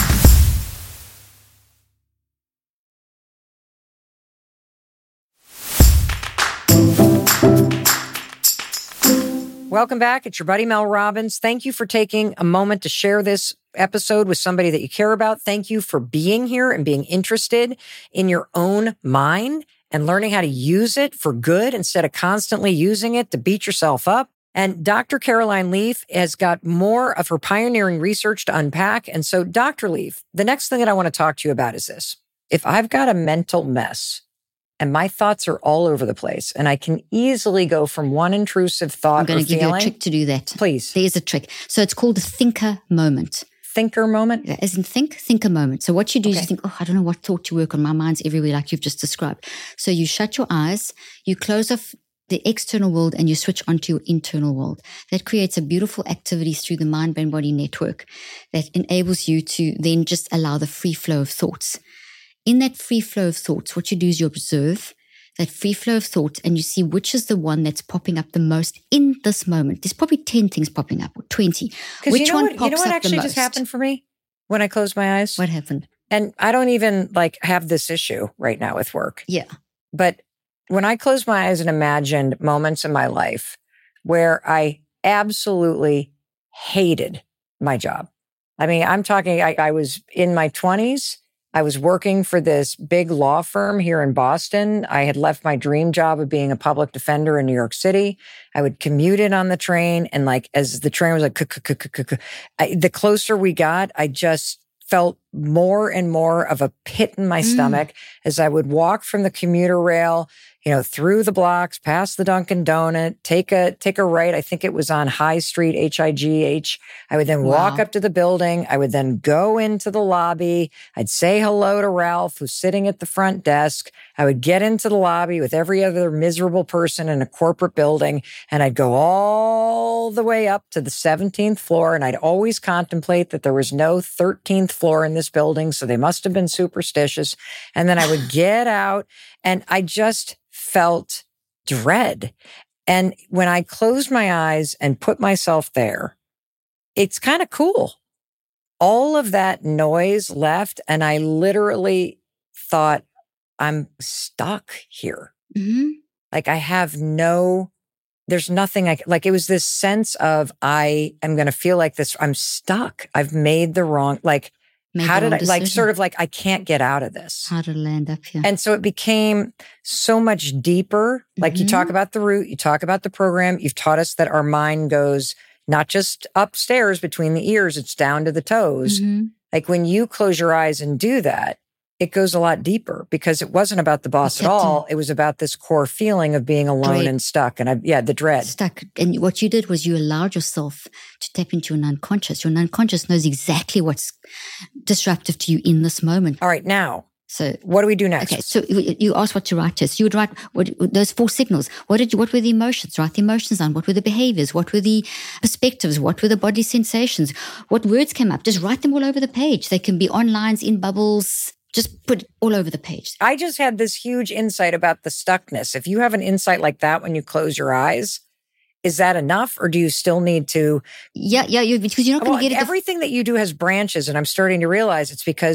Welcome back. It's your buddy Mel Robbins. Thank you for taking a moment to share this episode with somebody that you care about. Thank you for being here and being interested in your own mind and learning how to use it for good instead of constantly using it to beat yourself up. And Doctor Caroline Leaf has got more of her pioneering research to unpack. And so, Doctor Leaf, the next thing that I want to talk to you about is this. If I've got a mental mess and my thoughts are all over the place and I can easily go from one intrusive thought I'm going to give feeling, you a trick to do that. Please. There's a trick. So it's called the thinker moment. Thinker moment? As in think, thinker moment. So what you do okay. is you think, oh, I don't know what thought to work on. My mind's everywhere, like you've just described. So you shut your eyes, you close off the external world, and you switch onto your internal world. That creates a beautiful activity through the mind-brain-body network that enables you to then just allow the free flow of thoughts. In that free flow of thoughts, what you do is you observe that free flow of thought, and you see which is the one that's popping up the most in this moment. There's probably ten things popping up, or twenty. Which you know one what, pops you know what up actually the just most? happened for me when I closed my eyes? What happened? And I don't even like have this issue right now with work. Yeah. But when I closed my eyes and imagined moments in my life where I absolutely hated my job. I mean, I'm talking, I, I was in my twenties. I was working for this big law firm here in Boston. I had left my dream job of being a public defender in New York City. I would commute in on the train. And like, as the train was like, the closer we got, I just felt more and more of a pit in my mm. stomach as I would walk from the commuter rail, you know, through the blocks, past the Dunkin' Donut, take a, take a right. I think it was on High Street, H I G H. I would then wow. walk up to the building. I would then go into the lobby. I'd say hello to Ralph, who's sitting at the front desk. I would get into the lobby with every other miserable person in a corporate building. And I'd go all the way up to the seventeenth floor. And I'd always contemplate that there was no thirteenth floor in this building. So they must have been superstitious. And then I would get out and I just felt dread. And when I closed my eyes and put myself there, it's kind of cool. All of that noise left. And I literally thought, I'm stuck here. Mm-hmm. Like I have no, there's nothing I, like it was this sense of I am going to feel like this. I'm stuck. I've made the wrong, like, Made how did I, decision. like, sort of like, I can't get out of this. How to land up here. And so it became so much deeper. Like mm-hmm. you talk about the root, you talk about the program. You've taught us that our mind goes not just upstairs between the ears, it's down to the toes. Mm-hmm. Like when you close your eyes and do that, it goes a lot deeper because it wasn't about the boss at all. It was about this core feeling of being alone dread. and stuck. And I, yeah, the dread. Stuck. And what you did was you allowed yourself to tap into your unconscious. Your unconscious knows exactly what's disruptive to you in this moment. All right, now. So what do we do next? Okay, so you asked what to write to. So you would write what, those four signals. What did you, what were the emotions? Write the emotions down. What were the behaviors? What were the perspectives? What were the body sensations? What words came up? Just write them all over the page. They can be on lines, in bubbles. Just put it all over the page. I just had this huge insight about the stuckness. If you have an insight like that when you close your eyes, is that enough, or do you still need to? Yeah, yeah, you, because you're not going to well, get it. Everything that you do has branches, and I'm starting to realize it's because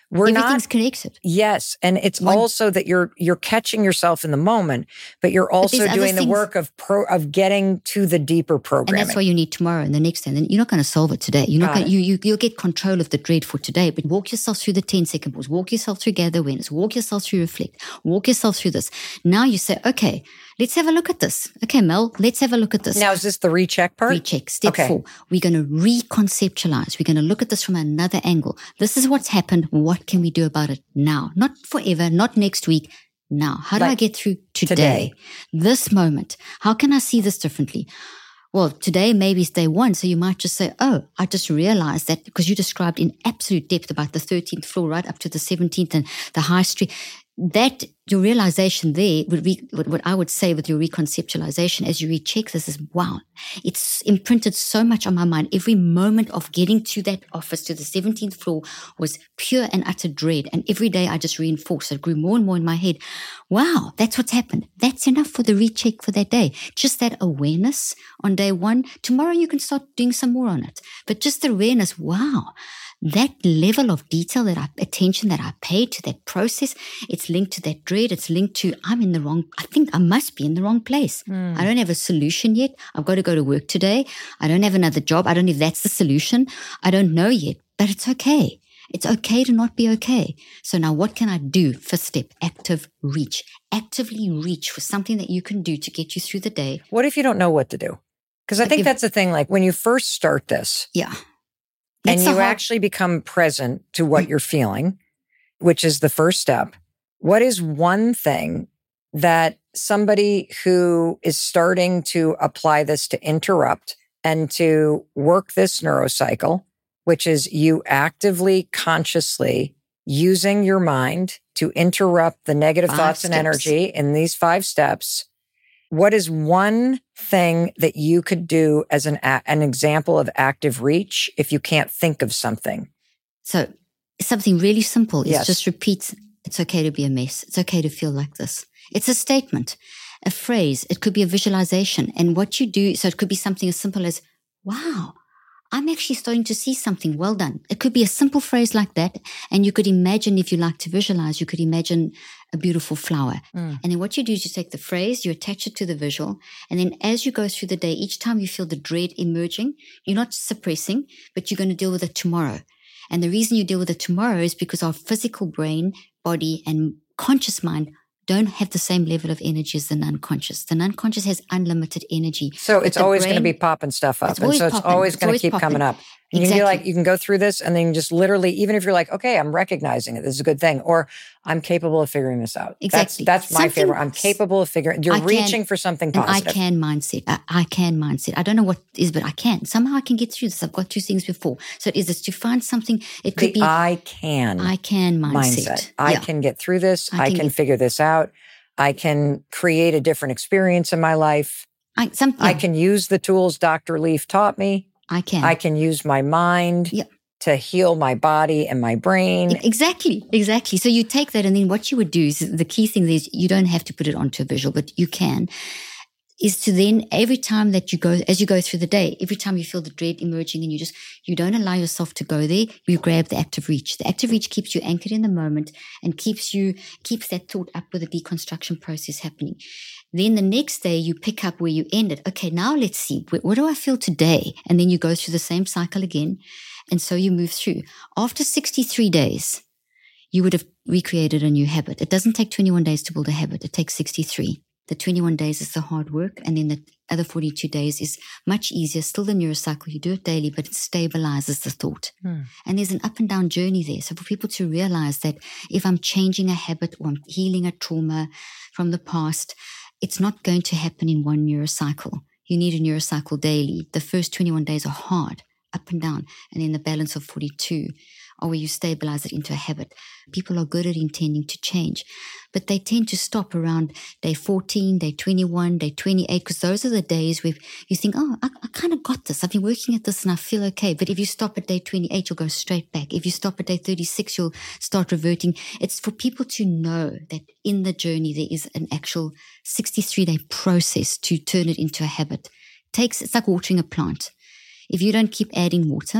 we're Everything's not connected. Yes. And it's One, also that you're you're catching yourself in the moment, but you're also but doing the things, work of pro of getting to the deeper programming. And that's why you need tomorrow and the next day. And you're not going to solve it today. You're not going you, you you'll get control of the dread for today, but walk yourself through the ten second pause, walk yourself through gather awareness, walk yourself through reflect, walk yourself through this. Now you say, okay, let's have a look at this. Okay, Mel, let's have a look at this. Now, is this the recheck part? Recheck. Step okay. four. We're going to reconceptualize. We're going to look at this from another angle. This is what's happened. What can we do about it now? Not forever, not next week. Now, how do like I get through today? today? This moment. How can I see this differently? Well, today maybe it's day one. So you might just say, oh, I just realized that because you described in absolute depth about the thirteenth floor right up to the seventeenth and the high street. That your realization there, would re, what I would say with your reconceptualization as you recheck this is, wow, it's imprinted so much on my mind. Every moment of getting to that office, to the seventeenth floor, was pure and utter dread. And every day I just reinforced. It grew more and more in my head. Wow, that's what's happened. That's enough for the recheck for that day. Just that awareness on day one. Tomorrow you can start doing some more on it. But just the awareness, wow. That level of detail, that I, attention that I paid to that process, it's linked to that dread. It's linked to, I'm in the wrong, I think I must be in the wrong place. Mm. I don't have a solution yet. I've got to go to work today. I don't have another job. I don't know if that's the solution. I don't know yet, but it's okay. It's okay to not be okay. So now what can I do? First step, active reach. Actively reach for something that you can do to get you through the day. What if you don't know what to do? Because I think if, that's the thing, like when you first start this. Yeah. That's and you hard- actually become present to what you're feeling, which is the first step. What is one thing that somebody who is starting to apply this to interrupt and to work this neurocycle, which is you actively, consciously using your mind to interrupt the negative five thoughts steps. And energy in these five steps, what is one thing that you could do as an an example of active reach if you can't think of something? So something really simple is yes. just repeat, it's okay to be a mess. It's okay to feel like this. It's a statement, a phrase. It could be a visualization. And what you do, so it could be something as simple as, wow, I'm actually starting to see something. Well done. It could be a simple phrase like that. And you could imagine, if you like to visualize, you could imagine a beautiful flower. Mm. And then what you do is you take the phrase, you attach it to the visual. And then as you go through the day, each time you feel the dread emerging, you're not suppressing, but you're going to deal with it tomorrow. And the reason you deal with it tomorrow is because our physical brain, body, and conscious mind don't have the same level of energy as the non-conscious. The non-conscious has unlimited energy. So it's always going to be popping stuff up. And so it's popping. always going to keep popping. coming up. And exactly. You can be like, you can go through this and then just literally, even if you're like, okay, I'm recognizing it, this is a good thing. Or I'm capable of figuring this out. Exactly. That's, that's my something, favorite. I'm capable of figuring, you're I reaching can, for something positive. I can mindset. I, I can mindset. I don't know what it is, but I can. Somehow I can get through this. I've got two things before. So it is this to find something. It could the be. I can. I can mindset. mindset. I yeah. can get through this. I, I can, can get, figure this out. I can create a different experience in my life. I, some, yeah. I can use the tools Doctor Leaf taught me. I can. I can use my mind yeah. to heal my body and my brain. Exactly, exactly. So you take that and then what you would do is, the key thing is you don't have to put it onto a visual, but you can, is to then every time that you go, as you go through the day, every time you feel the dread emerging and you just, you don't allow yourself to go there, you grab the active reach. The active reach keeps you anchored in the moment and keeps you, keeps that thought up with the deconstruction process happening. Then the next day you pick up where you ended. Okay, now let's see, what do I feel today? And then you go through the same cycle again. And so you move through. After sixty-three days, you would have recreated a new habit. It doesn't take twenty-one days to build a habit. It takes sixty-three. The twenty-one days is the hard work. And then the other forty-two days is much easier. Still the neurocycle. You do it daily, but it stabilizes the thought. Hmm. And there's an up and down journey there. So for people to realize that if I'm changing a habit or I'm healing a trauma from the past, it's not going to happen in one neurocycle. You need a neurocycle daily. The first twenty-one days are hard, up and down. And then the balance of forty-two or where you stabilize it into a habit. People are good at intending to change, but they tend to stop around day fourteen, day twenty-one, day twenty-eight, because those are the days where you think, oh, I, I kind of got this. I've been working at this and I feel okay. But if you stop at day twenty-eight, you'll go straight back. If you stop at day thirty-six, you'll start reverting. It's for people to know that in the journey, there is an actual sixty-three day process to turn it into a habit. It takes, it's like watering a plant. If you don't keep adding water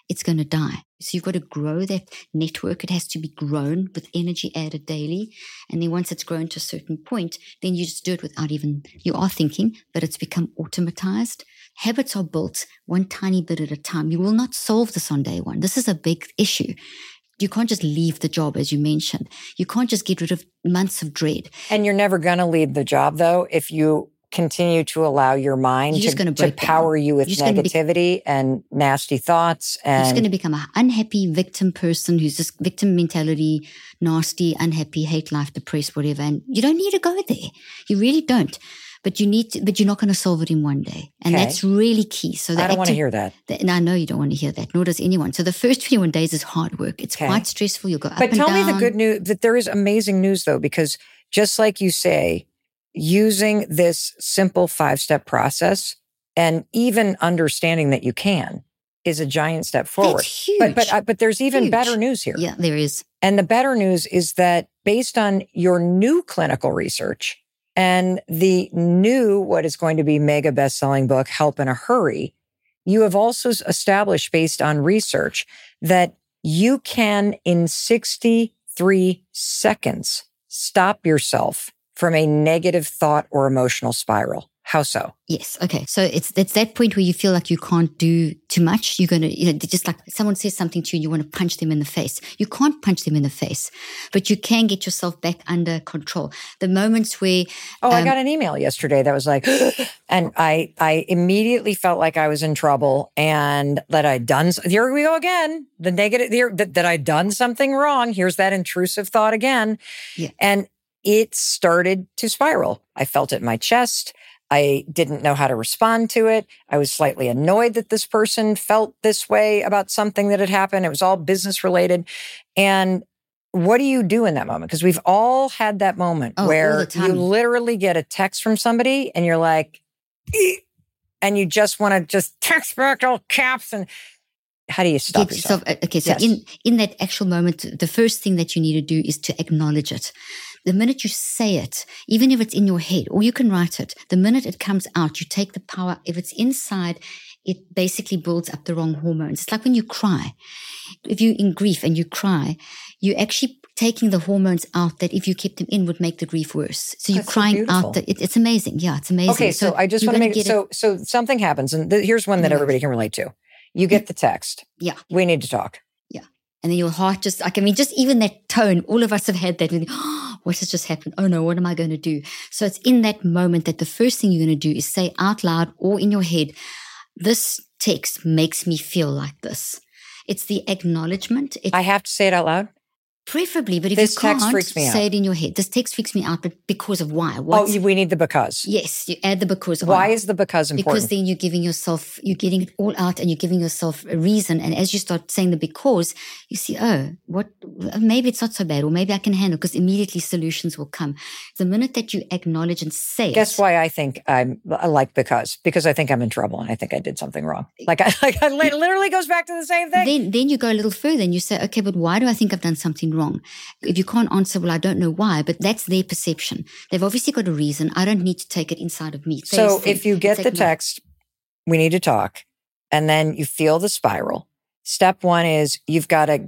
it's going to die. So you've got to grow that network. It has to be grown with energy added daily. And then once it's grown to a certain point, then you just do it without even, you are thinking, but it's become automatized. Habits are built one tiny bit at a time. You will not solve this on day one. This is a big issue. You can't just leave the job, as you mentioned. You can't just get rid of months of dread. And you're never going to leave the job, though, if you continue to allow your mind to, to power you with negativity be, and nasty thoughts. And you're just going to become an unhappy victim person who's just victim mentality, nasty, unhappy, hate life, depressed, whatever. And you don't need to go there. You really don't. But you need to, but you're not going to solve it in one day. And okay. that's really key. So I don't want to hear that. The, and I know you don't want to hear that, nor does anyone. So the first twenty-one days is hard work. It's okay. quite stressful. You'll go up but and down. But tell me the good news, that there is amazing news though, because just like you say, using this simple five-step process and even understanding that you can is a giant step forward. That's huge. But but, uh, but there's even huge. better news here. Yeah, there is. And the better news is that based on your new clinical research and the new, what is going to be mega best-selling book, Help in a Hurry, you have also established based on research that you can in sixty-three seconds stop yourself from a negative thought or emotional spiral. How so? Yes. Okay. So it's it's that point where you feel like you can't do too much. You're going to, you know, just like someone says something to you and you want to punch them in the face. You can't punch them in the face, but you can get yourself back under control. The moments where... Oh, um, I got an email yesterday that was like, and I, I immediately felt like I was in trouble and that I'd done, here we go again, the negative, here, that, that I'd done something wrong. Here's that intrusive thought again. Yeah. And it started to spiral. I felt it in my chest. I didn't know how to respond to it. I was slightly annoyed that this person felt this way about something that had happened. It was all business related. And what do you do in that moment? Because we've all had that moment oh, where you literally get a text from somebody and you're like, Eek! And you just want to just text back all caps. And how do you stop Get yourself? yourself? Okay, so yes. in, in that actual moment, the first thing that you need to do is to acknowledge it. The minute you say it, even if it's in your head, or you can write it, the minute it comes out, you take the power. If it's inside, it basically builds up the wrong hormones. It's like when you cry. If you're in grief and you cry, you're actually taking the hormones out that if you kept them in would make the grief worse. So you're That's crying so out. The, it, it's amazing. Yeah, it's amazing. Okay, so, so I just want to make it, so, so something happens. And th- here's one that everybody can relate to. You get the text. Yeah. We need to talk. Yeah. And then your heart just, like, I mean, just even that tone, all of us have had that. When, oh, what has just happened? Oh no, what am I going to do? So it's in that moment that the first thing you're going to do is say out loud or in your head, this text makes me feel like this. It's the acknowledgement. It, I have to say it out loud? Preferably, but if this you can't, text freaks me say out. it in your head. This text freaks me out, but because of why? What's, oh, we need the because. Yes, you add the because. Why on. is the because important? Because then you're giving yourself, you're getting it all out and you're giving yourself a reason. And as you start saying the because, you see, oh, what? Maybe it's not so bad, or maybe I can handle, because immediately solutions will come. The minute that you acknowledge and say Guess it. why I think I'm, I like because, because I think I'm in trouble and I think I did something wrong. Like I, like I literally goes back to the same thing. Then, then you go a little further and you say, okay, but why do I think I've done something wrong? If you can't answer, well, I don't know why, but that's their perception. They've obviously got a reason. I don't need to take it inside of me. So if you get the text, we need to talk, and then you feel the spiral, step one is you've got to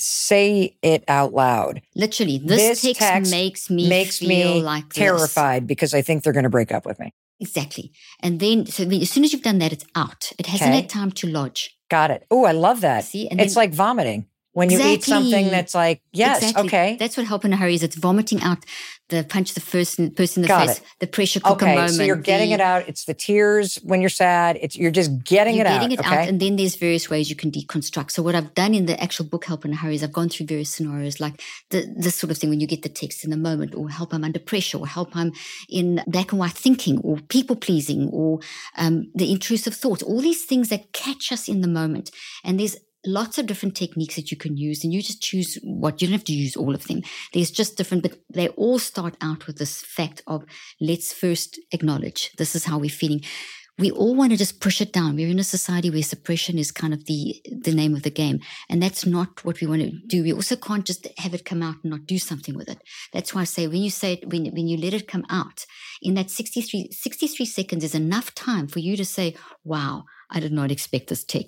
say it out loud. Literally, this, this text, text makes me makes feel me like terrified this. Because I think they're going to break up with me. Exactly. And then, so as soon as you've done that, it's out. It hasn't okay. had time to lodge. Got it. Oh, I love that. See? And it's then, like vomiting. When you exactly. eat something that's like, yes, exactly. okay. That's what Help in a Hurry is. It's vomiting out the punch the first person in the Got face, it. the pressure cooker okay, moment. So you're getting the, it out. It's the tears when you're sad. It's You're just getting you're it getting out. it okay? out. And then there's various ways you can deconstruct. So what I've done in the actual book, Help in a Hurry, is I've gone through various scenarios like the, this sort of thing when you get the text in the moment, or help I'm under pressure, or help I'm in black and white thinking, or people pleasing, or um, the intrusive thoughts, all these things that catch us in the moment. And there's lots of different techniques that you can use, and you just choose what. You don't have to use all of them. There's just different, but they all start out with this fact of let's first acknowledge this is how we're feeling. We all want to just push it down. We're in a society where suppression is kind of the, the name of the game. And that's not what we want to do. We also can't just have it come out and not do something with it. That's why I say when you say it, when, when you let it come out, in that sixty-three, sixty-three seconds is enough time for you to say, wow, I did not expect this text.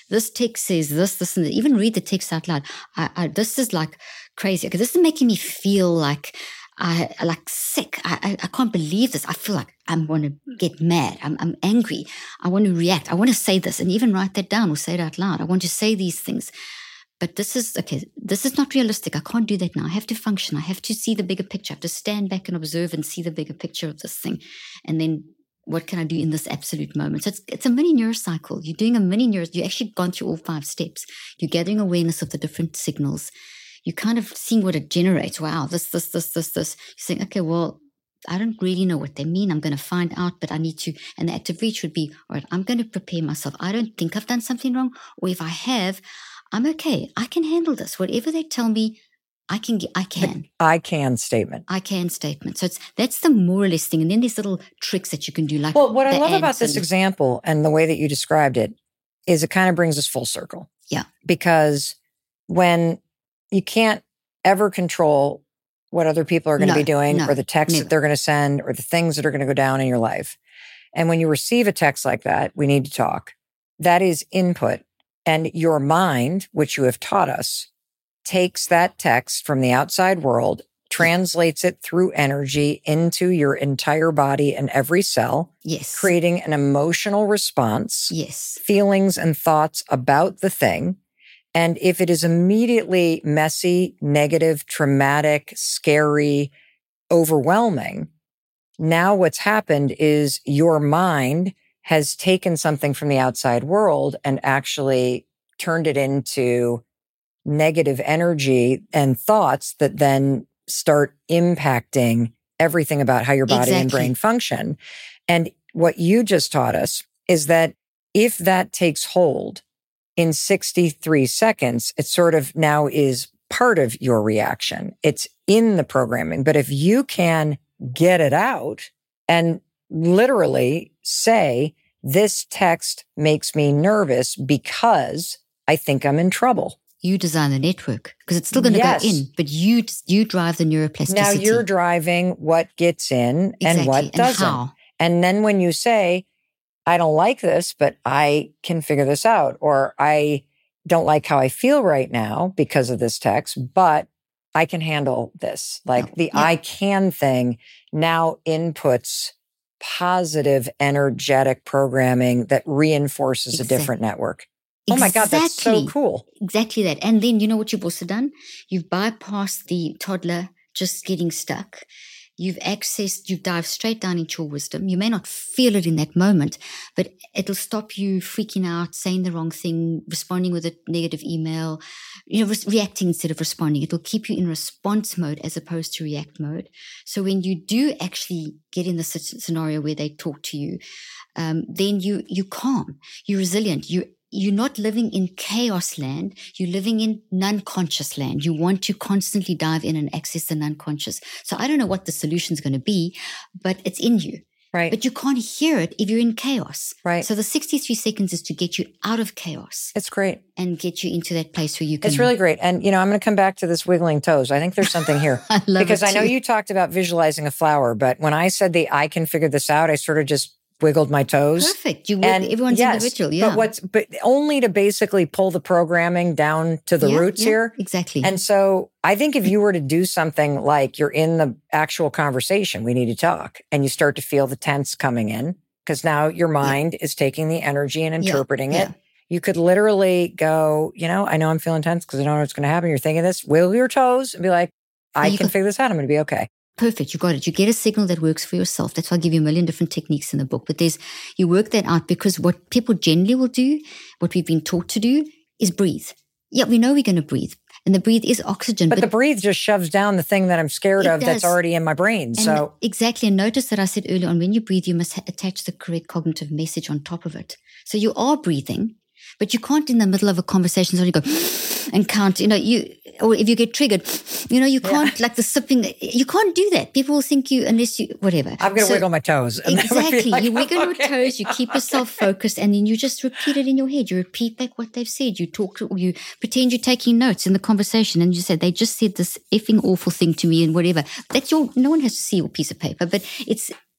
this text says this, this, and that. Even read the text out loud. I, I, this is like crazy because this is making me feel like I like sick. I, I, I can't believe this. I feel like I want to get mad. I'm, I'm angry. I want to react. I want to say this and even write that down or say it out loud. I want to say these things. But this is, okay, this is not realistic. I can't do that now. I have to function. I have to see the bigger picture. I have to stand back and observe and see the bigger picture of this thing. And then what can I do in this absolute moment? So it's, it's a mini neurocycle. You're doing a mini neuro, you've actually gone through all five steps. You're gathering awareness of the different signals. You're kind of seeing what it generates. Wow, this, this, this, this, this. You're saying, okay, well, I don't really know what they mean. I'm going to find out, but I need to, and the active reach would be, all right, I'm going to prepare myself. I don't think I've done something wrong. Or if I have, I'm okay. I can handle this. Whatever they tell me, I can get, I can. The I can statement. I can statement. So it's, that's the more or less thing. And then there's little tricks that you can do. Like, well, what I love about and, this example and the way that you described it is it kind of brings us full circle. Yeah. Because when you can't ever control what other people are going to no, be doing no, or the texts never. that they're going to send or the things that are going to go down in your life. And when you receive a text like that, we need to talk. That is input. And your mind, which you have taught us, takes that text from the outside world, translates it through energy into your entire body and every cell. Yes. Creating an emotional response. Yes. Feelings and thoughts about the thing. And if it is immediately messy, negative, traumatic, scary, overwhelming, now what's happened is your mind has taken something from the outside world and actually turned it into negative energy and thoughts that then start impacting everything about how your body exactly. and brain function. And what you just taught us is that if that takes hold in sixty-three seconds, it sort of now is part of your reaction. It's in the programming. But if you can get it out and literally say, this text makes me nervous because I think I'm in trouble. You design the network because it's still going to yes. go in, but you you drive the neuroplasticity. Now you're driving what gets in exactly. and what and doesn't. How. And then when you say, I don't like this, but I can figure this out, or I don't like how I feel right now because of this text, but I can handle this. Like no. the yeah. I can thing now inputs positive, energetic programming that reinforces exactly. a different network. Oh my God, that's so cool. Exactly that. And then you know what you've also done? You've bypassed the toddler just getting stuck. You've accessed, you've dived straight down into your wisdom. You may not feel it in that moment, but it'll stop you freaking out, saying the wrong thing, responding with a negative email, you know, re- reacting instead of responding. It'll keep you in response mode as opposed to react mode. So when you do actually get in the scenario where they talk to you, um, then you, you calm, you're resilient, you You're not living in chaos land. You're living in non-conscious land. You want to constantly dive in and access the non-conscious. So I don't know what the solution is going to be, but it's in you. Right. But you can't hear it if you're in chaos. Right. So the sixty-three seconds is to get you out of chaos. It's great. And get you into that place where you can. It's really great. And, you know, I'm going to come back to this wiggling toes. I think there's something here. I love because it I know too. you talked about visualizing a flower, but when I said the I can figure this out, I sort of just wiggled my toes. Perfect. You and everyone's yes, individual. Yeah. But what's but only to basically pull the programming down to the yeah, roots yeah, here. Exactly. And so I think if you were to do something like you're in the actual conversation, we need to talk, and you start to feel the tense coming in because now your mind yeah. is taking the energy and interpreting yeah, it. yeah. You could literally go, you know, I know I'm feeling tense because I don't know what's going to happen. You're thinking this, wiggle your toes and be like, I can go- figure this out. I'm going to be okay. Perfect. You got it. You get a signal that works for yourself. That's why I give you a million different techniques in the book. But there's, you work that out because what people generally will do, what we've been taught to do is breathe. Yeah, we know we're going to breathe. And the breathe is oxygen. But, but the breathe just shoves down the thing that I'm scared of does. That's already in my brain. And so exactly. And notice that I said earlier on, when you breathe, you must ha- attach the correct cognitive message on top of it. So you are breathing, but you can't in the middle of a conversation suddenly go and count, you know, you, or if you get triggered, you know, you can't, yeah. like the sipping, you can't do that. People will think you, unless you, whatever. I'm going to so, wiggle my toes. Exactly. Like, you wiggle okay. your toes, you keep yourself focused, and then you just repeat it in your head. You repeat back what they've said. You talk, to, you pretend you're taking notes in the conversation, and you say, they just said this effing awful thing to me and whatever. That's your, no one has to see your piece of paper, but it's,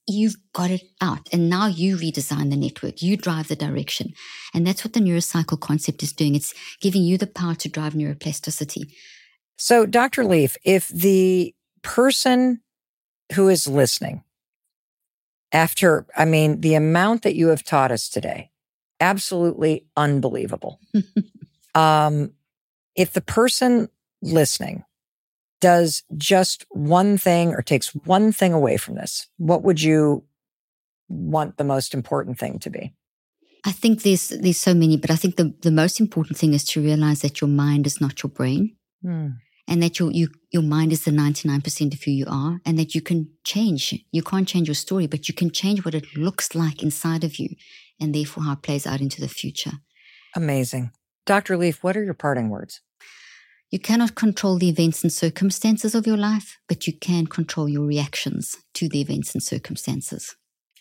you've got it out. And now you redesign the network. You drive the direction. And that's what the neurocycle concept is doing. It's giving you the power to drive neuroplasticity. So, Doctor Leaf, if the person who is listening, after, I mean, the amount that you have taught us today, absolutely unbelievable. um, if the person listening does just one thing or takes one thing away from this, what would you want the most important thing to be? I think there's there's so many, but I think the, the most important thing is to realize that your mind is not your brain. Hmm. And that your you, your mind is the ninety-nine percent of who you are, and that you can change. You can't change your story, but you can change what it looks like inside of you, and therefore how it plays out into the future. Amazing. Doctor Leaf, what are your parting words? You cannot control the events and circumstances of your life, but you can control your reactions to the events and circumstances.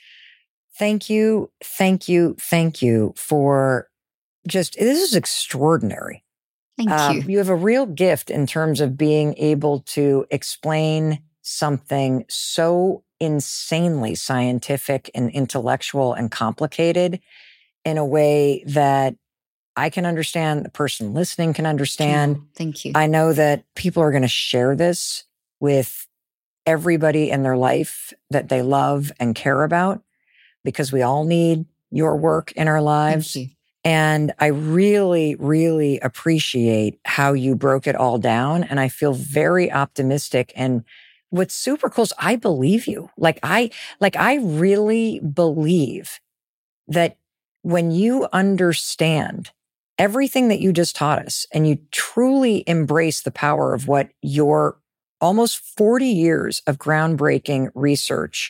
Thank you, thank you, thank you for just, this is extraordinary. Thank um, you. You have a real gift in terms of being able to explain something so insanely scientific and intellectual and complicated in a way that I can understand, the person listening can understand. Oh, thank you. I know that people are going to share this with everybody in their life that they love and care about, because we all need your work in our lives. Thank you. And I really, really appreciate how you broke it all down. And I feel very optimistic. And what's super cool is I believe you. Like I, like I really believe that when you understand everything that you just taught us and you truly embrace the power of what your almost forty years of groundbreaking research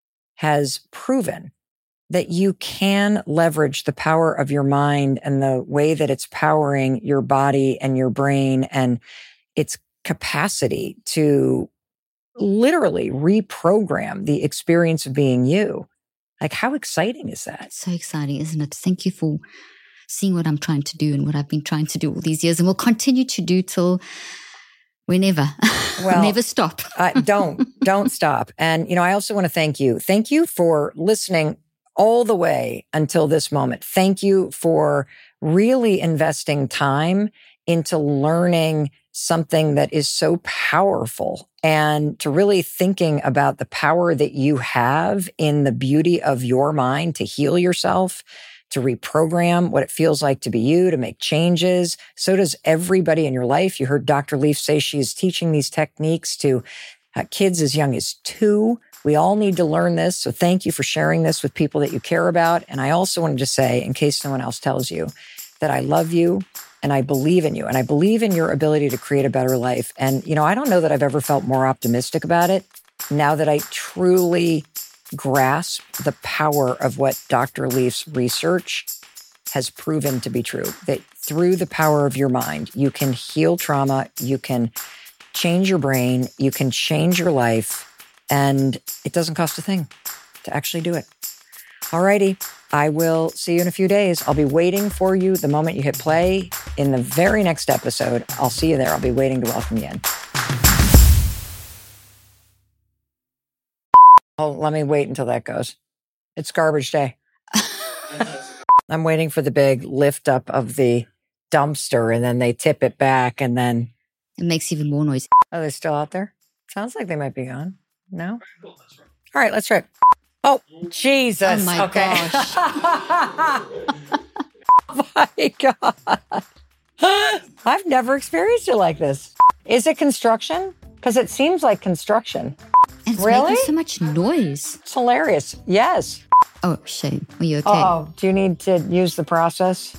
has proven, that you can leverage the power of your mind and the way that it's powering your body and your brain and its capacity to literally reprogram the experience of being you. Like, how exciting is that? So exciting, isn't it? Thank you for seeing what I'm trying to do and what I've been trying to do all these years and will continue to do till whenever. Well, never stop. uh, don't, don't stop. And, you know, I also want to thank you. Thank you for listening all the way until this moment. Thank you for really investing time into learning something that is so powerful and to really thinking about the power that you have in the beauty of your mind to heal yourself, to reprogram what it feels like to be you, to make changes. So does everybody in your life. You heard Doctor Leaf say she's teaching these techniques to uh, kids as young as two. We all need to learn this. So thank you for sharing this with people that you care about. And I also wanted to say, in case no one else tells you, that I love you and I believe in you and I believe in your ability to create a better life. And, you know, I don't know that I've ever felt more optimistic about it now that I truly grasp the power of what Doctor Leaf's research has proven to be true, that through the power of your mind, you can heal trauma, you can change your brain, you can change your life, and it doesn't cost a thing to actually do it. All righty. I will see you in a few days. I'll be waiting for you the moment you hit play in the very next episode. I'll see you there. I'll be waiting to welcome you in. Oh, let me wait until that goes. It's garbage day. I'm waiting for the big lift up of the dumpster and then they tip it back and then... It makes even more noise. Are they still out there? Sounds like they might be gone. No? All right, let's try it. Oh, Jesus. Oh, my okay. gosh. Oh, my God. I've never experienced it like this. Is it construction? Because it seems like construction. And it's Really? making so much noise. It's hilarious. Yes. Oh, shame. Are you okay? Oh, do you need to use the process?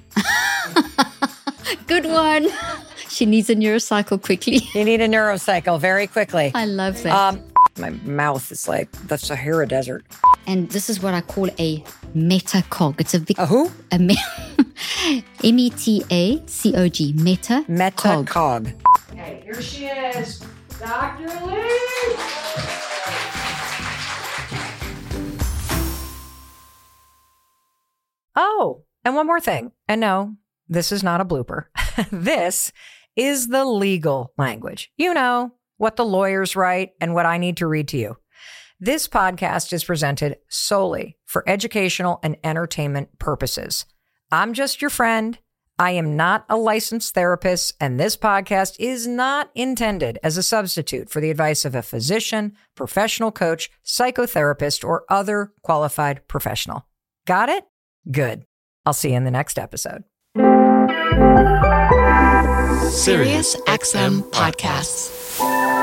Good one. She needs a neurocycle quickly. You need a neurocycle very quickly. I love that. Um, my mouth is like the Sahara Desert. And this is what I call a metacog. It's a big... A who? A me- M E T A C O G. Meta Metacog. Okay, here she is. Doctor Lee! Oh, and one more thing. And no, this is not a blooper. This is the legal language. You know, what the lawyers write and what I need to read to you. This podcast is presented solely for educational and entertainment purposes. I'm just your friend. I am not a licensed therapist, and this podcast is not intended as a substitute for the advice of a physician, professional coach, psychotherapist, or other qualified professional. Got it? Good. I'll see you in the next episode. Sirius X M Podcasts.